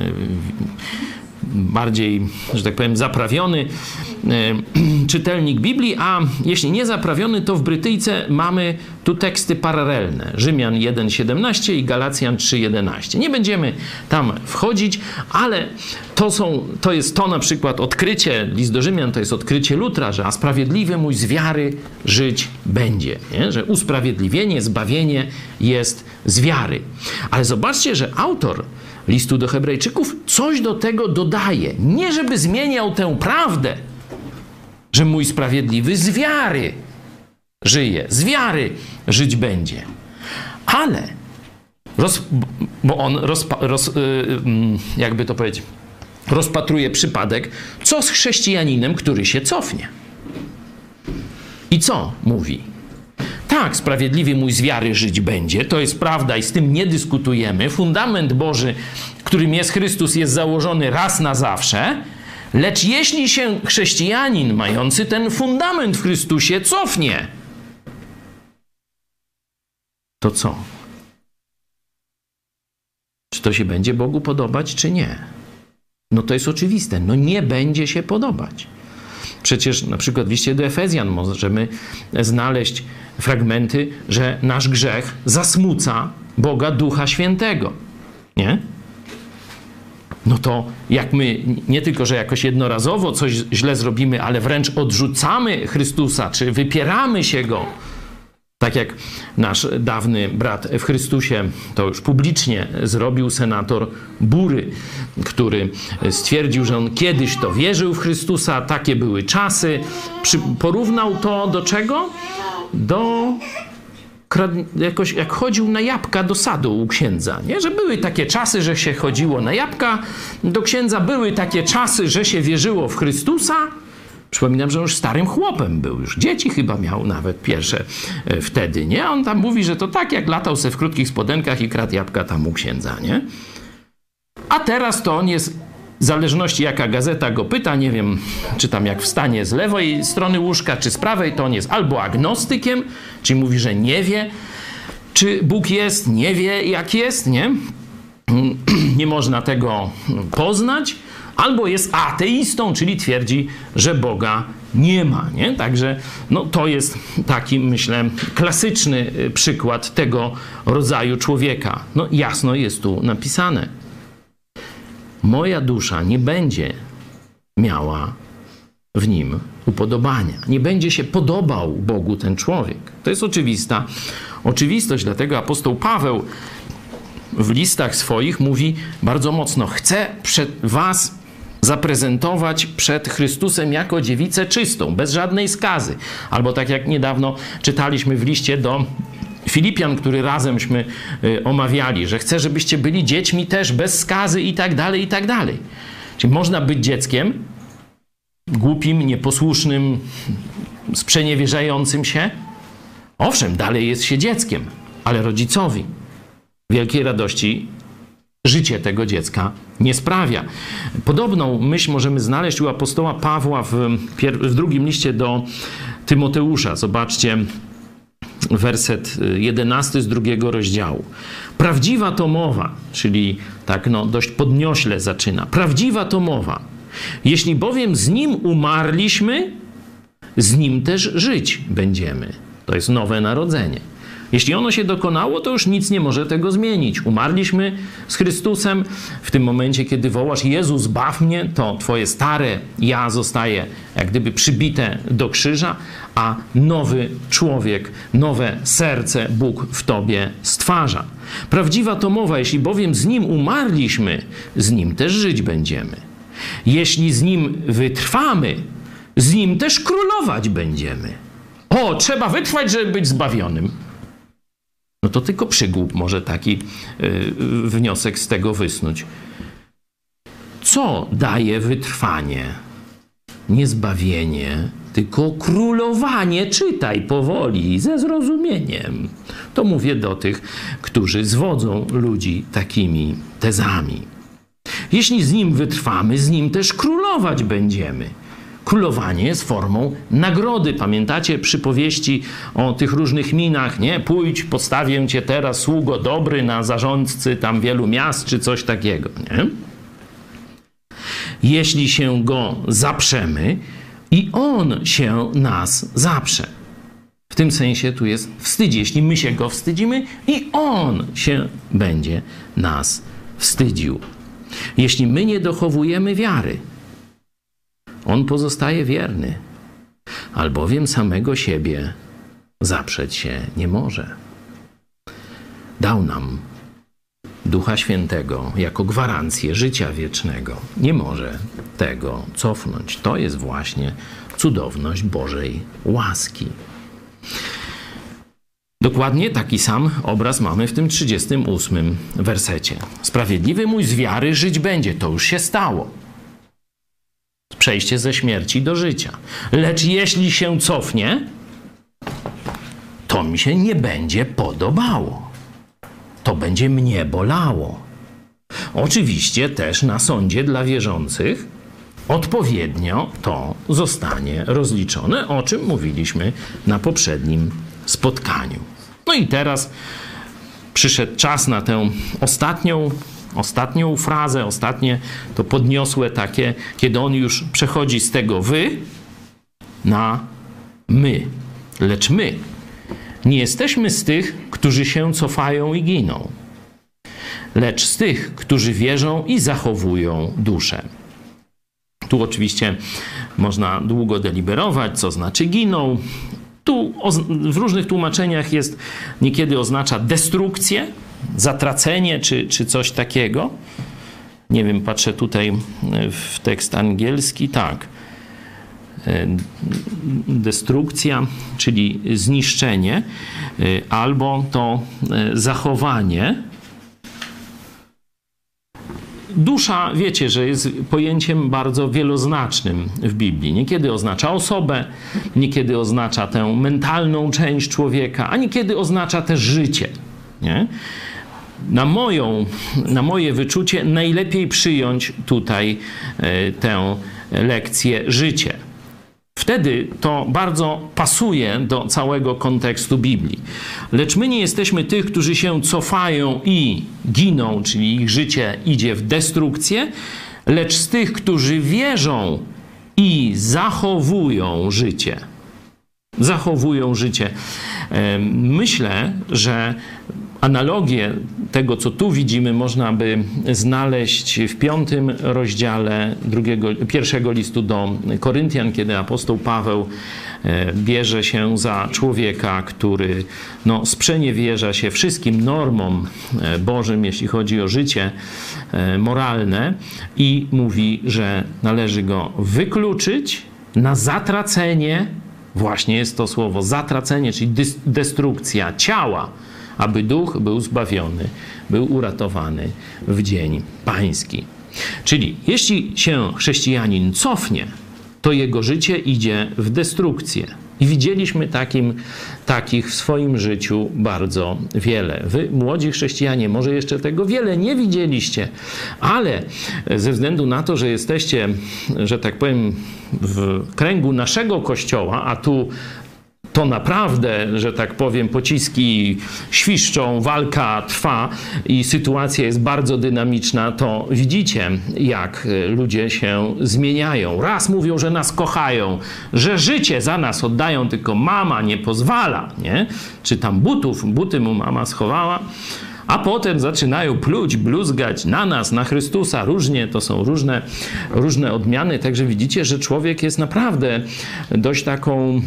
bardziej, że tak powiem, zaprawiony y, czytelnik Biblii, a jeśli nie zaprawiony, to w Brytyjce mamy tu teksty paralelne. Rzymian jeden siedemnaście i Galacjan trzy jedenaście. Nie będziemy tam wchodzić, ale to, są, to jest to na przykład odkrycie, list do Rzymian to jest odkrycie Lutra, że a sprawiedliwy mój z wiary żyć będzie. Nie? Że usprawiedliwienie, zbawienie jest z wiary. Ale zobaczcie, że autor listu do Hebrajczyków coś do tego dodaje. Nie żeby zmieniał tę prawdę, że mój sprawiedliwy z wiary żyje, z wiary żyć będzie. Ale, roz, bo on rozpa, roz, jakby to powiedzieć, rozpatruje przypadek, co z chrześcijaninem, który się cofnie. I co mówi? Tak, sprawiedliwy mój z wiary żyć będzie, to jest prawda i z tym nie dyskutujemy. Fundament Boży, którym jest Chrystus, jest założony raz na zawsze, lecz jeśli się chrześcijanin mający ten fundament w Chrystusie cofnie, to co? Czy to się będzie Bogu podobać, czy nie? No to jest oczywiste, no nie będzie się podobać. Przecież na przykład w liście do Efezjan możemy znaleźć fragmenty, że nasz grzech zasmuca Boga Ducha Świętego. Nie? No to jak my nie tylko, że jakoś jednorazowo coś źle zrobimy, ale wręcz odrzucamy Chrystusa, czy wypieramy się Go, Tak jak nasz dawny brat w Chrystusie to już publicznie zrobił senator Bury, który stwierdził, że on kiedyś to wierzył w Chrystusa, takie były czasy. Przy, porównał to do czego? Do... jakoś jak chodził na jabłka do sadu u księdza, nie? Że były takie czasy, że się chodziło na jabłka do księdza, były takie czasy, że się wierzyło w Chrystusa. Przypominam, że już starym chłopem był, już dzieci chyba miał nawet pierwsze wtedy, nie? On tam mówi, że to tak jak latał se w krótkich spodenkach i kradł jabłka tam u księdza, nie? A teraz to on jest, w zależności jaka gazeta go pyta, nie wiem, czy tam jak wstanie z lewej strony łóżka, czy z prawej, to on jest albo agnostykiem, czyli mówi, że nie wie, czy Bóg jest, nie wie jak jest, nie? Nie można tego poznać, albo jest ateistą, czyli twierdzi, że Boga nie ma, nie? Także no, to jest taki, myślę, klasyczny przykład tego rodzaju człowieka. No jasno jest tu napisane. Moja dusza nie będzie miała w nim upodobania. Nie będzie się podobał Bogu ten człowiek. To jest oczywista oczywistość, dlatego apostoł Paweł w listach swoich mówi bardzo mocno: chcę przed was zaprezentować przed Chrystusem jako dziewicę czystą, bez żadnej skazy. Albo tak jak niedawno czytaliśmy w liście do Filipian, który razemśmy y, omawiali, że chce, żebyście byli dziećmi też bez skazy i tak dalej, i tak dalej. Czyli można być dzieckiem głupim, nieposłusznym, sprzeniewierzającym się. Owszem, dalej jest się dzieckiem, ale rodzicowi wielkiej radości życie tego dziecka nie sprawia. Podobną myśl możemy znaleźć u apostoła Pawła w, w drugim liście do Tymoteusza. Zobaczcie werset jedenasty z drugiego rozdziału. Prawdziwa to mowa, czyli tak no dość podniośle zaczyna. Prawdziwa to mowa. Jeśli bowiem z Nim umarliśmy, z Nim też żyć będziemy. To jest nowe narodzenie. Jeśli ono się dokonało, to już nic nie może tego zmienić. Umarliśmy z Chrystusem. W tym momencie, kiedy wołasz: Jezu, zbaw mnie, to twoje stare ja zostaje jak gdyby przybite do krzyża, a nowy człowiek, nowe serce Bóg w tobie stwarza. Prawdziwa to mowa, jeśli bowiem z Nim umarliśmy, z Nim też żyć będziemy. Jeśli z Nim wytrwamy, z Nim też królować będziemy. O, trzeba wytrwać, żeby być zbawionym. No to tylko przygłup może taki y, wniosek z tego wysnuć. Co daje wytrwanie? Nie zbawienie, tylko królowanie. Czytaj powoli, ze zrozumieniem. To mówię do tych, którzy zwodzą ludzi takimi tezami. Jeśli z Nim wytrwamy, z Nim też królować będziemy. Królowanie jest formą nagrody. Pamiętacie przypowieści o tych różnych minach, nie? Pójdź, postawię cię teraz, sługo dobry, na zarządcy tam wielu miast, czy coś takiego, nie? Jeśli się Go zaprzemy i On się nas zaprze. W tym sensie tu jest wstydź. Jeśli my się Go wstydzimy i On się będzie nas wstydził. Jeśli my nie dochowujemy wiary, On pozostaje wierny, albowiem samego siebie zaprzeć się nie może. Dał nam Ducha Świętego jako gwarancję życia wiecznego. Nie może tego cofnąć. To jest właśnie cudowność Bożej łaski. Dokładnie taki sam obraz mamy w tym trzydziestym ósmym wersecie. Sprawiedliwy mój z wiary żyć będzie. To już się stało. Przejście ze śmierci do życia. Lecz jeśli się cofnie, to mi się nie będzie podobało. To będzie mnie bolało. Oczywiście też na sądzie dla wierzących odpowiednio to zostanie rozliczone, o czym mówiliśmy na poprzednim spotkaniu. No i teraz przyszedł czas na tę ostatnią Ostatnią frazę, ostatnie to podniosłe takie, kiedy on już przechodzi z tego wy na my. Lecz my nie jesteśmy z tych, którzy się cofają i giną, lecz z tych, którzy wierzą i zachowują duszę. Tu oczywiście można długo deliberować, co znaczy giną. Tu w różnych tłumaczeniach jest, niekiedy oznacza destrukcję, zatracenie czy, czy coś takiego. Nie wiem, patrzę tutaj w tekst angielski, tak. Destrukcja, czyli zniszczenie, albo to zachowanie. Dusza, wiecie, że jest pojęciem bardzo wieloznacznym w Biblii. Niekiedy oznacza osobę, niekiedy oznacza tę mentalną część człowieka, a niekiedy oznacza też życie. Nie? Na, moją, na moje wyczucie najlepiej przyjąć tutaj e, tę lekcję życie. Wtedy to bardzo pasuje do całego kontekstu Biblii. Lecz my nie jesteśmy tych, którzy się cofają i giną, czyli ich życie idzie w destrukcję, lecz z tych, którzy wierzą i zachowują życie. Zachowują życie. Myślę, że analogię tego, co tu widzimy, można by znaleźć w piątym rozdziale drugiego, pierwszego listu do Koryntian, kiedy apostoł Paweł bierze się za człowieka, który no, sprzeniewierza się wszystkim normom Bożym, jeśli chodzi o życie moralne, i mówi, że należy go wykluczyć na zatracenie, właśnie jest to słowo zatracenie, czyli destrukcja ciała, aby duch był zbawiony, był uratowany w dzień pański. Czyli jeśli się chrześcijanin cofnie, to jego życie idzie w destrukcję. I widzieliśmy takim, takich w swoim życiu bardzo wiele. Wy, młodzi chrześcijanie, może jeszcze tego wiele nie widzieliście, ale ze względu na to, że jesteście, że tak powiem, w kręgu naszego Kościoła, a tu to naprawdę, że tak powiem, pociski świszczą, walka trwa i sytuacja jest bardzo dynamiczna, to widzicie, jak ludzie się zmieniają. Raz mówią, że nas kochają, że życie za nas oddają, tylko mama nie pozwala, nie? Czy tam butów, buty mu mama schowała, a potem zaczynają pluć, bluzgać na nas, na Chrystusa. Różnie, to są różne, różne odmiany, także widzicie, że człowiek jest naprawdę dość taką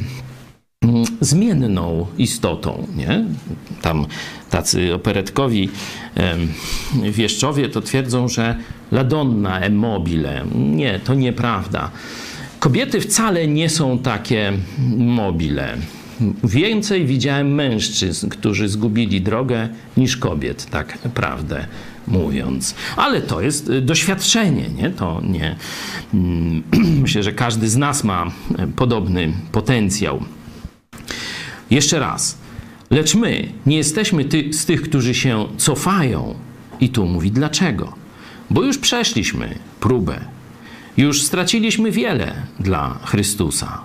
zmienną istotą, nie? Tam tacy operetkowi e, wieszczowie to twierdzą, że la donna è mobile. Nie, to nieprawda. Kobiety wcale nie są takie mobile. Więcej widziałem mężczyzn, którzy zgubili drogę, niż kobiet, tak prawdę mówiąc. Ale to jest doświadczenie, nie? To nie... Myślę, że każdy z nas ma podobny potencjał. Jeszcze raz. Lecz my nie jesteśmy ty, z tych, którzy się cofają. I tu mówi dlaczego. Bo już przeszliśmy próbę. Już straciliśmy wiele dla Chrystusa.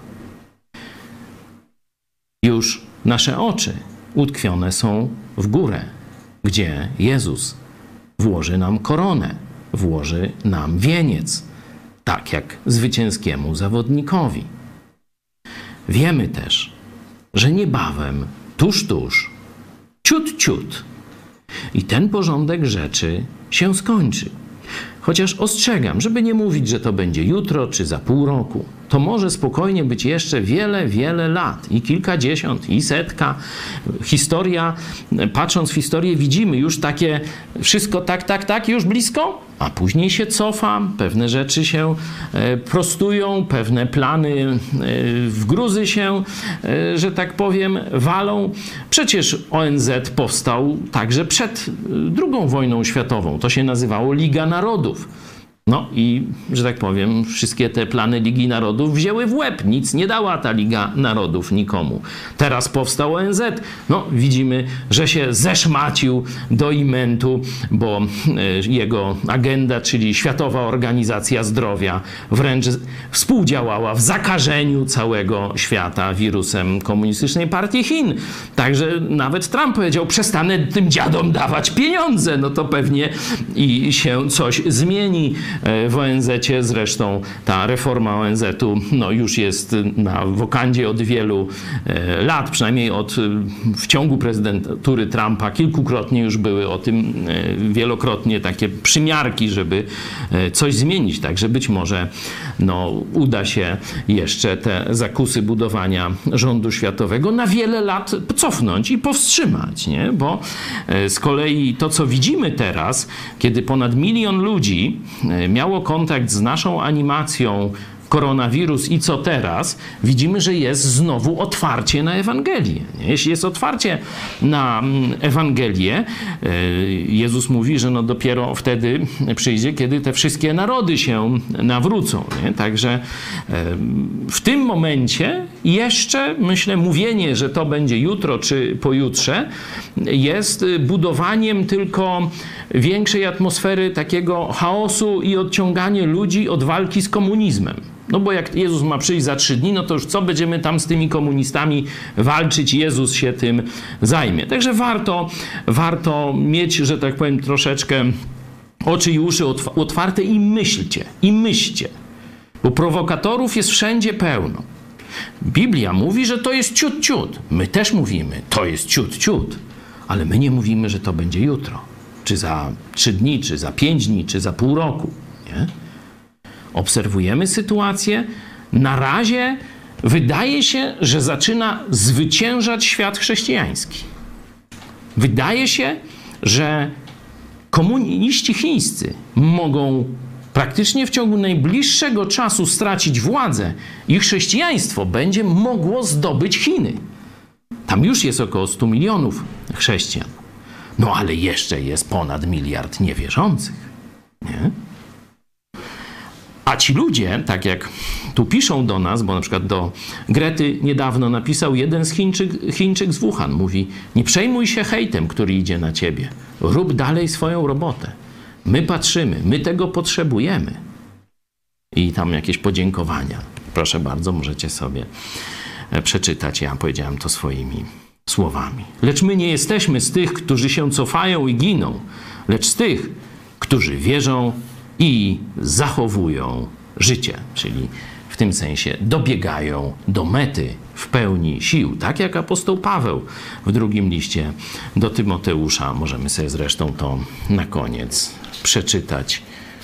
Już nasze oczy utkwione są w górę, gdzie Jezus włoży nam koronę, włoży nam wieniec, tak jak zwycięskiemu zawodnikowi. Wiemy też, że niebawem, tuż, tuż, ciut, ciut i ten porządek rzeczy się skończy. Chociaż ostrzegam, żeby nie mówić, że to będzie jutro czy za pół roku. To może spokojnie być jeszcze wiele, wiele lat. I kilkadziesiąt, i setka. Historia, patrząc w historię, widzimy już takie wszystko tak, tak, tak, już blisko, a później się cofa, pewne rzeczy się prostują, pewne plany w gruzy się, że tak powiem, walą. Przecież O N Z powstał także przed drugą wojną światową. To się nazywało Liga Narodów. No i, że tak powiem, wszystkie te plany Ligi Narodów wzięły w łeb. Nic nie dała ta Liga Narodów nikomu. Teraz powstał O N Z. No, widzimy, że się zeszmacił do imentu, bo jego agenda, czyli Światowa Organizacja Zdrowia, wręcz współdziałała w zakażeniu całego świata wirusem Komunistycznej Partii Chin. Także nawet Trump powiedział, przestanę tym dziadom dawać pieniądze. No to pewnie i się coś zmieni. w O N zecie. Zresztą ta reforma O N zetu no, już jest na wokandzie od wielu lat, przynajmniej od, w ciągu prezydentury Trumpa kilkukrotnie już były o tym wielokrotnie takie przymiarki, żeby coś zmienić. Także być może no, uda się jeszcze te zakusy budowania rządu światowego na wiele lat cofnąć i powstrzymać, nie? Bo z kolei to, co widzimy teraz, kiedy ponad milion ludzi miało kontakt z naszą animacją koronawirus i co teraz, widzimy, że jest znowu otwarcie na Ewangelię. Jeśli jest otwarcie na Ewangelię, Jezus mówi, że no dopiero wtedy przyjdzie, kiedy te wszystkie narody się nawrócą. Nie? Także w tym momencie jeszcze, myślę, mówienie, że to będzie jutro czy pojutrze, jest budowaniem tylko większej atmosfery takiego chaosu i odciąganie ludzi od walki z komunizmem. No bo jak Jezus ma przyjść za trzy dni, no to już co będziemy tam z tymi komunistami walczyć? Jezus się tym zajmie. Także warto, warto mieć, że tak powiem, troszeczkę oczy i uszy otwarte i myślcie, i myślcie. Bo prowokatorów jest wszędzie pełno. Biblia mówi, że to jest ciut, ciut. My też mówimy, to jest ciut, ciut. Ale my nie mówimy, że to będzie jutro. Czy za trzy dni, czy za pięć dni, czy za pół roku. Nie? Obserwujemy sytuację. Na razie wydaje się, że zaczyna zwyciężać świat chrześcijański. Wydaje się, że komuniści chińscy mogą praktycznie w ciągu najbliższego czasu stracić władzę i chrześcijaństwo będzie mogło zdobyć Chiny. Tam już jest około stu milionów chrześcijan. No ale jeszcze jest ponad miliard niewierzących. Nie? A ci ludzie, tak jak tu piszą do nas, bo na przykład do Grety niedawno napisał jeden z Chińczyk, Chińczyk z Wuhan. Mówi, nie przejmuj się hejtem, który idzie na ciebie. Rób dalej swoją robotę. My patrzymy, my tego potrzebujemy. I tam jakieś podziękowania. Proszę bardzo, możecie sobie przeczytać. Ja powiedziałem to swoimi słowami. Lecz my nie jesteśmy z tych, którzy się cofają i giną, lecz z tych, którzy wierzą i zachowują życie, czyli w tym sensie dobiegają do mety w pełni sił. Tak jak apostoł Paweł w drugim liście do Tymoteusza. Możemy sobie zresztą to na koniec przeczytać.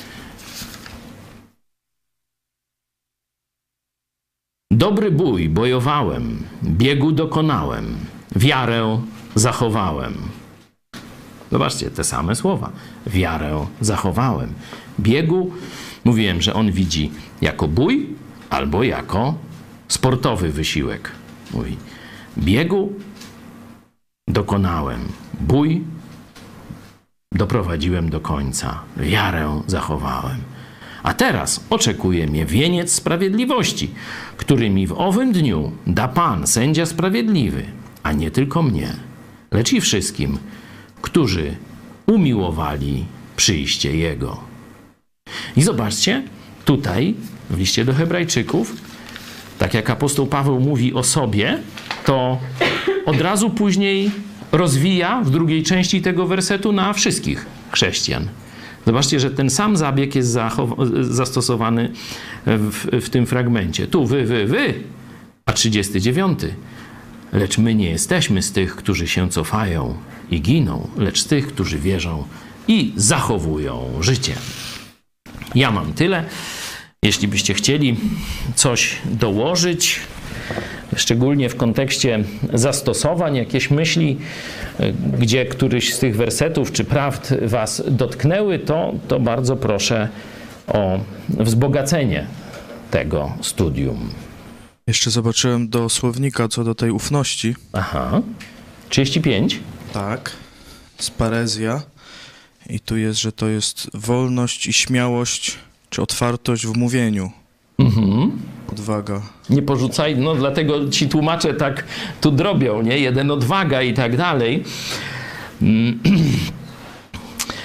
Dobry bój bojowałem, biegu dokonałem, wiarę zachowałem. Zobaczcie, te same słowa. Wiarę zachowałem. Biegu, mówiłem, że on widzi jako bój albo jako sportowy wysiłek. Mówi, biegu dokonałem, bój doprowadziłem do końca, wiarę zachowałem. A teraz oczekuje mnie wieniec sprawiedliwości, który mi w owym dniu da Pan, sędzia sprawiedliwy, a nie tylko mnie, lecz i wszystkim, którzy umiłowali przyjście Jego. I zobaczcie, tutaj w liście do Hebrajczyków, tak jak apostoł Paweł mówi o sobie, to od razu później rozwija w drugiej części tego wersetu na wszystkich chrześcijan. Zobaczcie, że ten sam zabieg jest zastosowany w, w tym fragmencie. Tu wy, wy, wy, a trzydziesty dziewiąty. Lecz my nie jesteśmy z tych, którzy się cofają i giną, lecz z tych, którzy wierzą i zachowują życie. Ja mam tyle. Jeśli byście chcieli coś dołożyć, szczególnie w kontekście zastosowań, jakieś myśli, gdzie któryś z tych wersetów czy prawd was dotknęły, to, to bardzo proszę o wzbogacenie tego studium. Jeszcze zobaczyłem do słownika co do tej ufności. Aha. trzydzieści pięć? Tak. Sparezja. I tu jest, że to jest wolność i śmiałość, czy otwartość w mówieniu. Mhm. Odwaga. Nie porzucaj, no dlatego ci tłumacze tak tu drobią, nie? Jeden odwaga i tak dalej.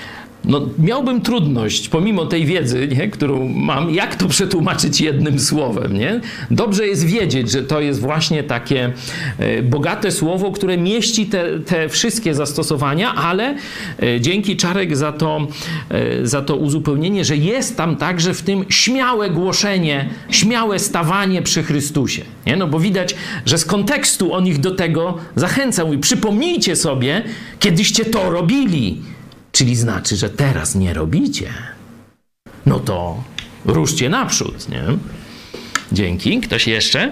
no, miałbym trudność, pomimo tej wiedzy, nie, którą mam, jak to przetłumaczyć jednym słowem, nie? Dobrze jest wiedzieć, że to jest właśnie takie e, bogate słowo, które mieści te, te wszystkie zastosowania, ale e, dzięki Czarek za to, e, za to uzupełnienie, że jest tam także w tym śmiałe głoszenie, śmiałe stawanie przy Chrystusie, nie? No bo widać, że z kontekstu on ich do tego zachęcał i przypomnijcie sobie, kiedyście to robili. Czyli znaczy, że teraz nie robicie. No to ruszcie naprzód, nie? Dzięki. Ktoś jeszcze?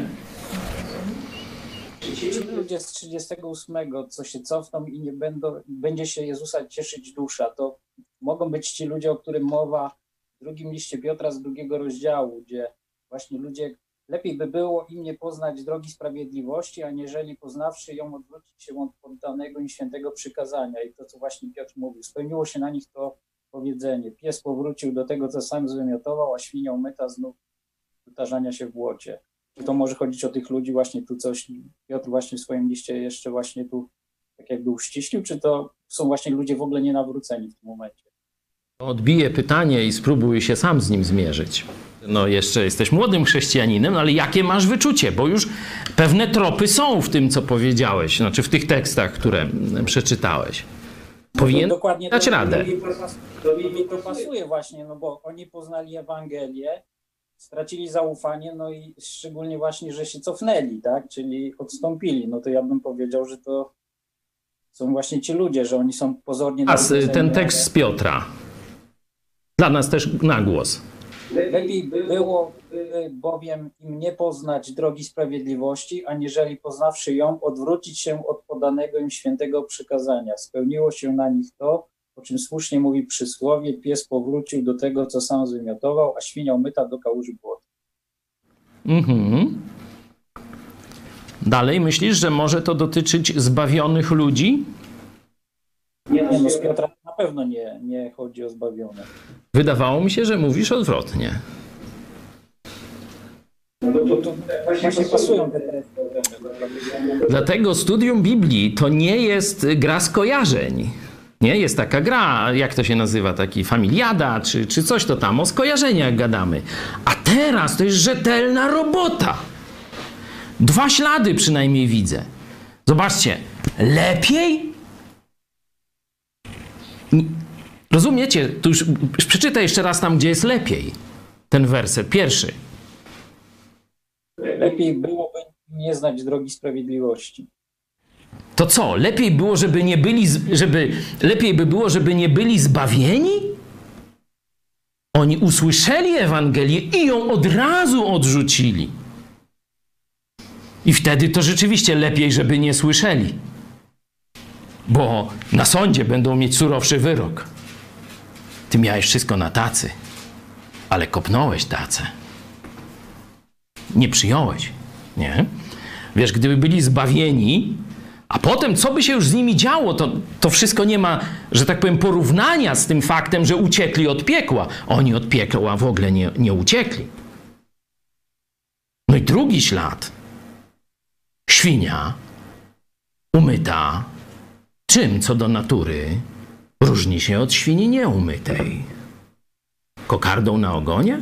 Ci ludzie z trzydziestego ósmego, co się cofną i nie będą, będzie się Jezusa cieszyć dusza, to mogą być ci ludzie, o którym mowa w drugim liście Piotra z drugiego rozdziału, gdzie właśnie ludzie, lepiej by było im nie poznać drogi sprawiedliwości, aniżeli poznawszy ją odwrócić się od poddanego im świętego przykazania. I to, co właśnie Piotr mówił, spełniło się na nich to powiedzenie. Pies powrócił do tego, co sam zwymiotował, a świnia umyta znów wytarzania się w błocie. Czy to może chodzić o tych ludzi właśnie tu coś, Piotr właśnie w swoim liście jeszcze właśnie tu tak jakby uściślił, czy to są właśnie ludzie w ogóle nienawróceni w tym momencie? Odbiję pytanie i spróbuj się sam z nim zmierzyć. No jeszcze jesteś młodym chrześcijaninem, ale jakie masz wyczucie? Bo już pewne tropy są w tym, co powiedziałeś, znaczy w tych tekstach, które przeczytałeś. Powinien dokładnie dać to, radę. To mi to pasuje właśnie, no bo oni poznali Ewangelię, stracili zaufanie, no i szczególnie właśnie, że się cofnęli, tak, czyli odstąpili. No to ja bym powiedział, że to są właśnie ci ludzie, że oni są pozornie... A ten tekst z Piotra. Dla nas też na głos. Lepiej było bowiem im nie poznać drogi sprawiedliwości, aniżeli poznawszy ją, odwrócić się od podanego im świętego przykazania. Spełniło się na nich to, o czym słusznie mówi przysłowie, pies powrócił do tego, co sam zwymiotował, a świnia umyta do kałuży błota. Mhm. Dalej myślisz, że może to dotyczyć zbawionych ludzi? Nie, no z Piotra na pewno nie, nie chodzi o zbawione. Wydawało mi się, że mówisz odwrotnie. No to, to właśnie pasują te teksty. Dlatego studium Biblii to nie jest gra skojarzeń. Nie, jest taka gra, jak to się nazywa, taki familiada, czy, czy coś to tam, o skojarzeniach gadamy. A teraz to jest rzetelna robota. Dwa ślady przynajmniej widzę. Zobaczcie, lepiej? Rozumiecie? Tu już przeczytaj jeszcze raz tam, gdzie jest lepiej. Ten werset pierwszy. Lepiej byłoby nie znać drogi sprawiedliwości. To co? Lepiej było, żeby nie byli, żeby, lepiej by było, żeby nie byli zbawieni? Oni usłyszeli Ewangelię i ją od razu odrzucili. I wtedy to rzeczywiście lepiej, żeby nie słyszeli. Bo na sądzie będą mieć surowszy wyrok. Ty miałeś wszystko na tacy, ale kopnąłeś tacę. Nie przyjąłeś, nie? Wiesz, gdyby byli zbawieni, a potem co by się już z nimi działo, to, to wszystko nie ma, że tak powiem, porównania z tym faktem, że uciekli od piekła. Oni od piekła w ogóle nie, nie uciekli. No i drugi ślad. Świnia umyta. Czym co do natury różni się od świni nieumytej? Kokardą na ogonie?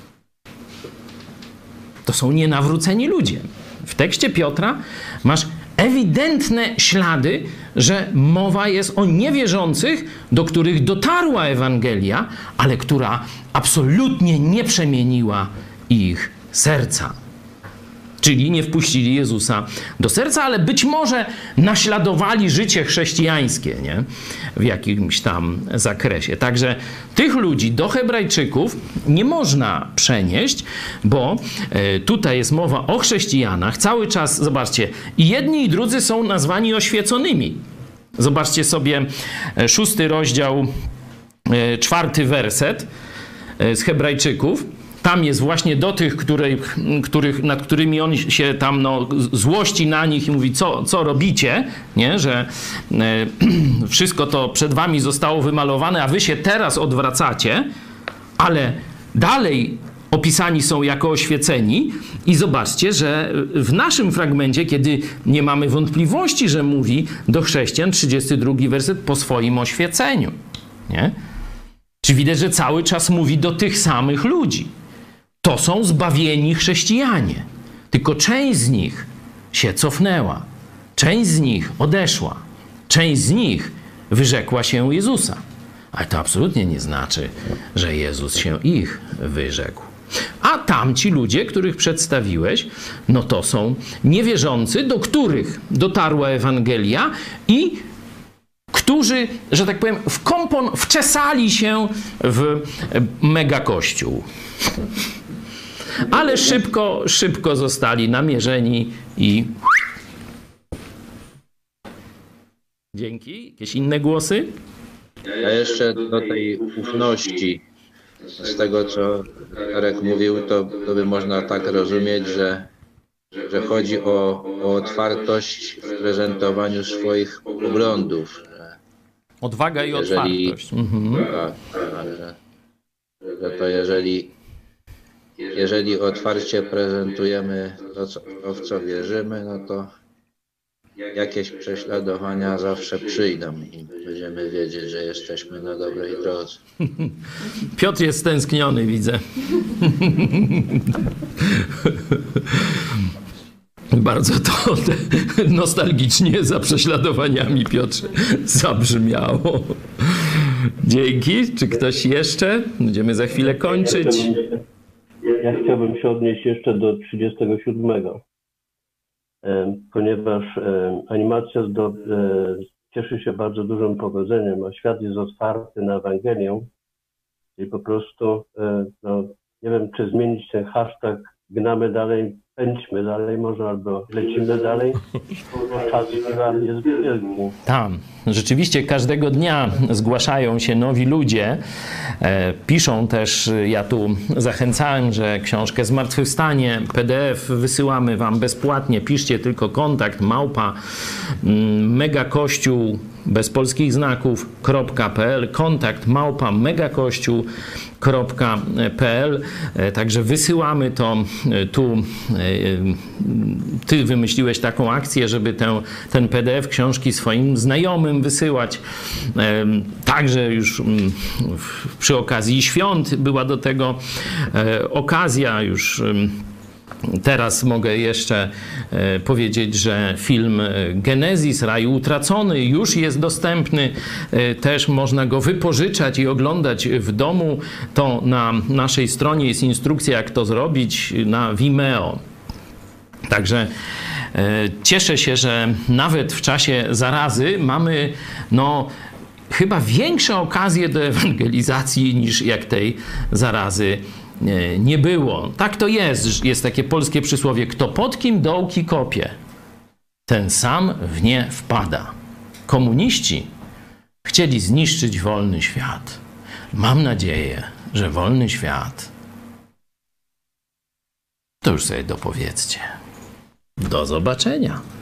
To są nienawróceni ludzie. W tekście Piotra masz ewidentne ślady, że mowa jest o niewierzących, do których dotarła Ewangelia, ale która absolutnie nie przemieniła ich serca. Czyli nie wpuścili Jezusa do serca, ale być może naśladowali życie chrześcijańskie, nie? W jakimś tam zakresie. Także tych ludzi do Hebrajczyków nie można przenieść, bo tutaj jest mowa o chrześcijanach. Cały czas, zobaczcie, i jedni i drudzy są nazwani oświeconymi. Zobaczcie sobie szósty rozdział, czwarty werset z Hebrajczyków. Tam jest właśnie do tych, których, których, nad którymi on się tam no, złości na nich i mówi, co, co robicie, nie? Że e, wszystko to przed wami zostało wymalowane, a wy się teraz odwracacie, ale dalej opisani są jako oświeceni i zobaczcie, że w naszym fragmencie, kiedy nie mamy wątpliwości, że mówi do chrześcijan, trzydziesty drugi werset, po swoim oświeceniu, nie? Czy widać, że cały czas mówi do tych samych ludzi. To są zbawieni chrześcijanie. Tylko część z nich się cofnęła. Część z nich odeszła. Część z nich wyrzekła się Jezusa. Ale to absolutnie nie znaczy, że Jezus się ich wyrzekł. A tamci ludzie, których przedstawiłeś, no to są niewierzący, do których dotarła Ewangelia i którzy, że tak powiem, w kompon wczesali się w megakościół. Ale szybko, szybko zostali namierzeni i... Dzięki. Jakieś inne głosy? Ja jeszcze do tej ufności, z tego co Darek mówił, to, to by można tak rozumieć, że, że chodzi o, o otwartość w prezentowaniu swoich poglądów. Odwaga i Jeżeli, otwartość. Mhm. tak, tak, że, że to jeżeli, jeżeli otwarcie prezentujemy to, co, to, w co wierzymy, no to jakieś prześladowania zawsze przyjdą i będziemy wiedzieć, że jesteśmy na dobrej drodze. Piotr jest stęskniony, widzę. Bardzo to nostalgicznie za prześladowaniami, Piotrze, zabrzmiało. Dzięki. Czy ktoś jeszcze? Będziemy za chwilę kończyć. Ja chciałbym się odnieść jeszcze do trzydziestego siódmego. Ponieważ animacja do, cieszy się bardzo dużym powodzeniem, a świat jest otwarty na Ewangelię i po prostu, no, nie wiem, czy zmienić ten hashtag gnamy dalej, pędźmy dalej może, albo lecimy dalej, bo czas jest wielki. Tam. Rzeczywiście każdego dnia zgłaszają się nowi ludzie. E, piszą też, ja tu zachęcałem, że książkę Zmartwychwstanie, P D F wysyłamy wam bezpłatnie. Piszcie tylko kontakt małpa megakościół bez polskich znaków .pl, kontakt małpa megakościół .pl. E, także wysyłamy to tu. E, ty wymyśliłeś taką akcję, żeby tę, ten P D F książki swoim znajomym wysyłać. Także już przy okazji świąt była do tego okazja. Już teraz mogę jeszcze powiedzieć, że film Genezis, Raj Utracony już jest dostępny. Też można go wypożyczać i oglądać w domu. To na naszej stronie jest instrukcja, jak to zrobić na Vimeo. Także cieszę się, że nawet w czasie zarazy mamy no, chyba większe okazje do ewangelizacji niż jak tej zarazy nie było. Tak to jest. Jest takie polskie przysłowie: kto pod kim dołki kopie, ten sam w nie wpada. Komuniści chcieli zniszczyć wolny świat. Mam nadzieję, że wolny świat to już sobie dopowiedzcie. Do zobaczenia.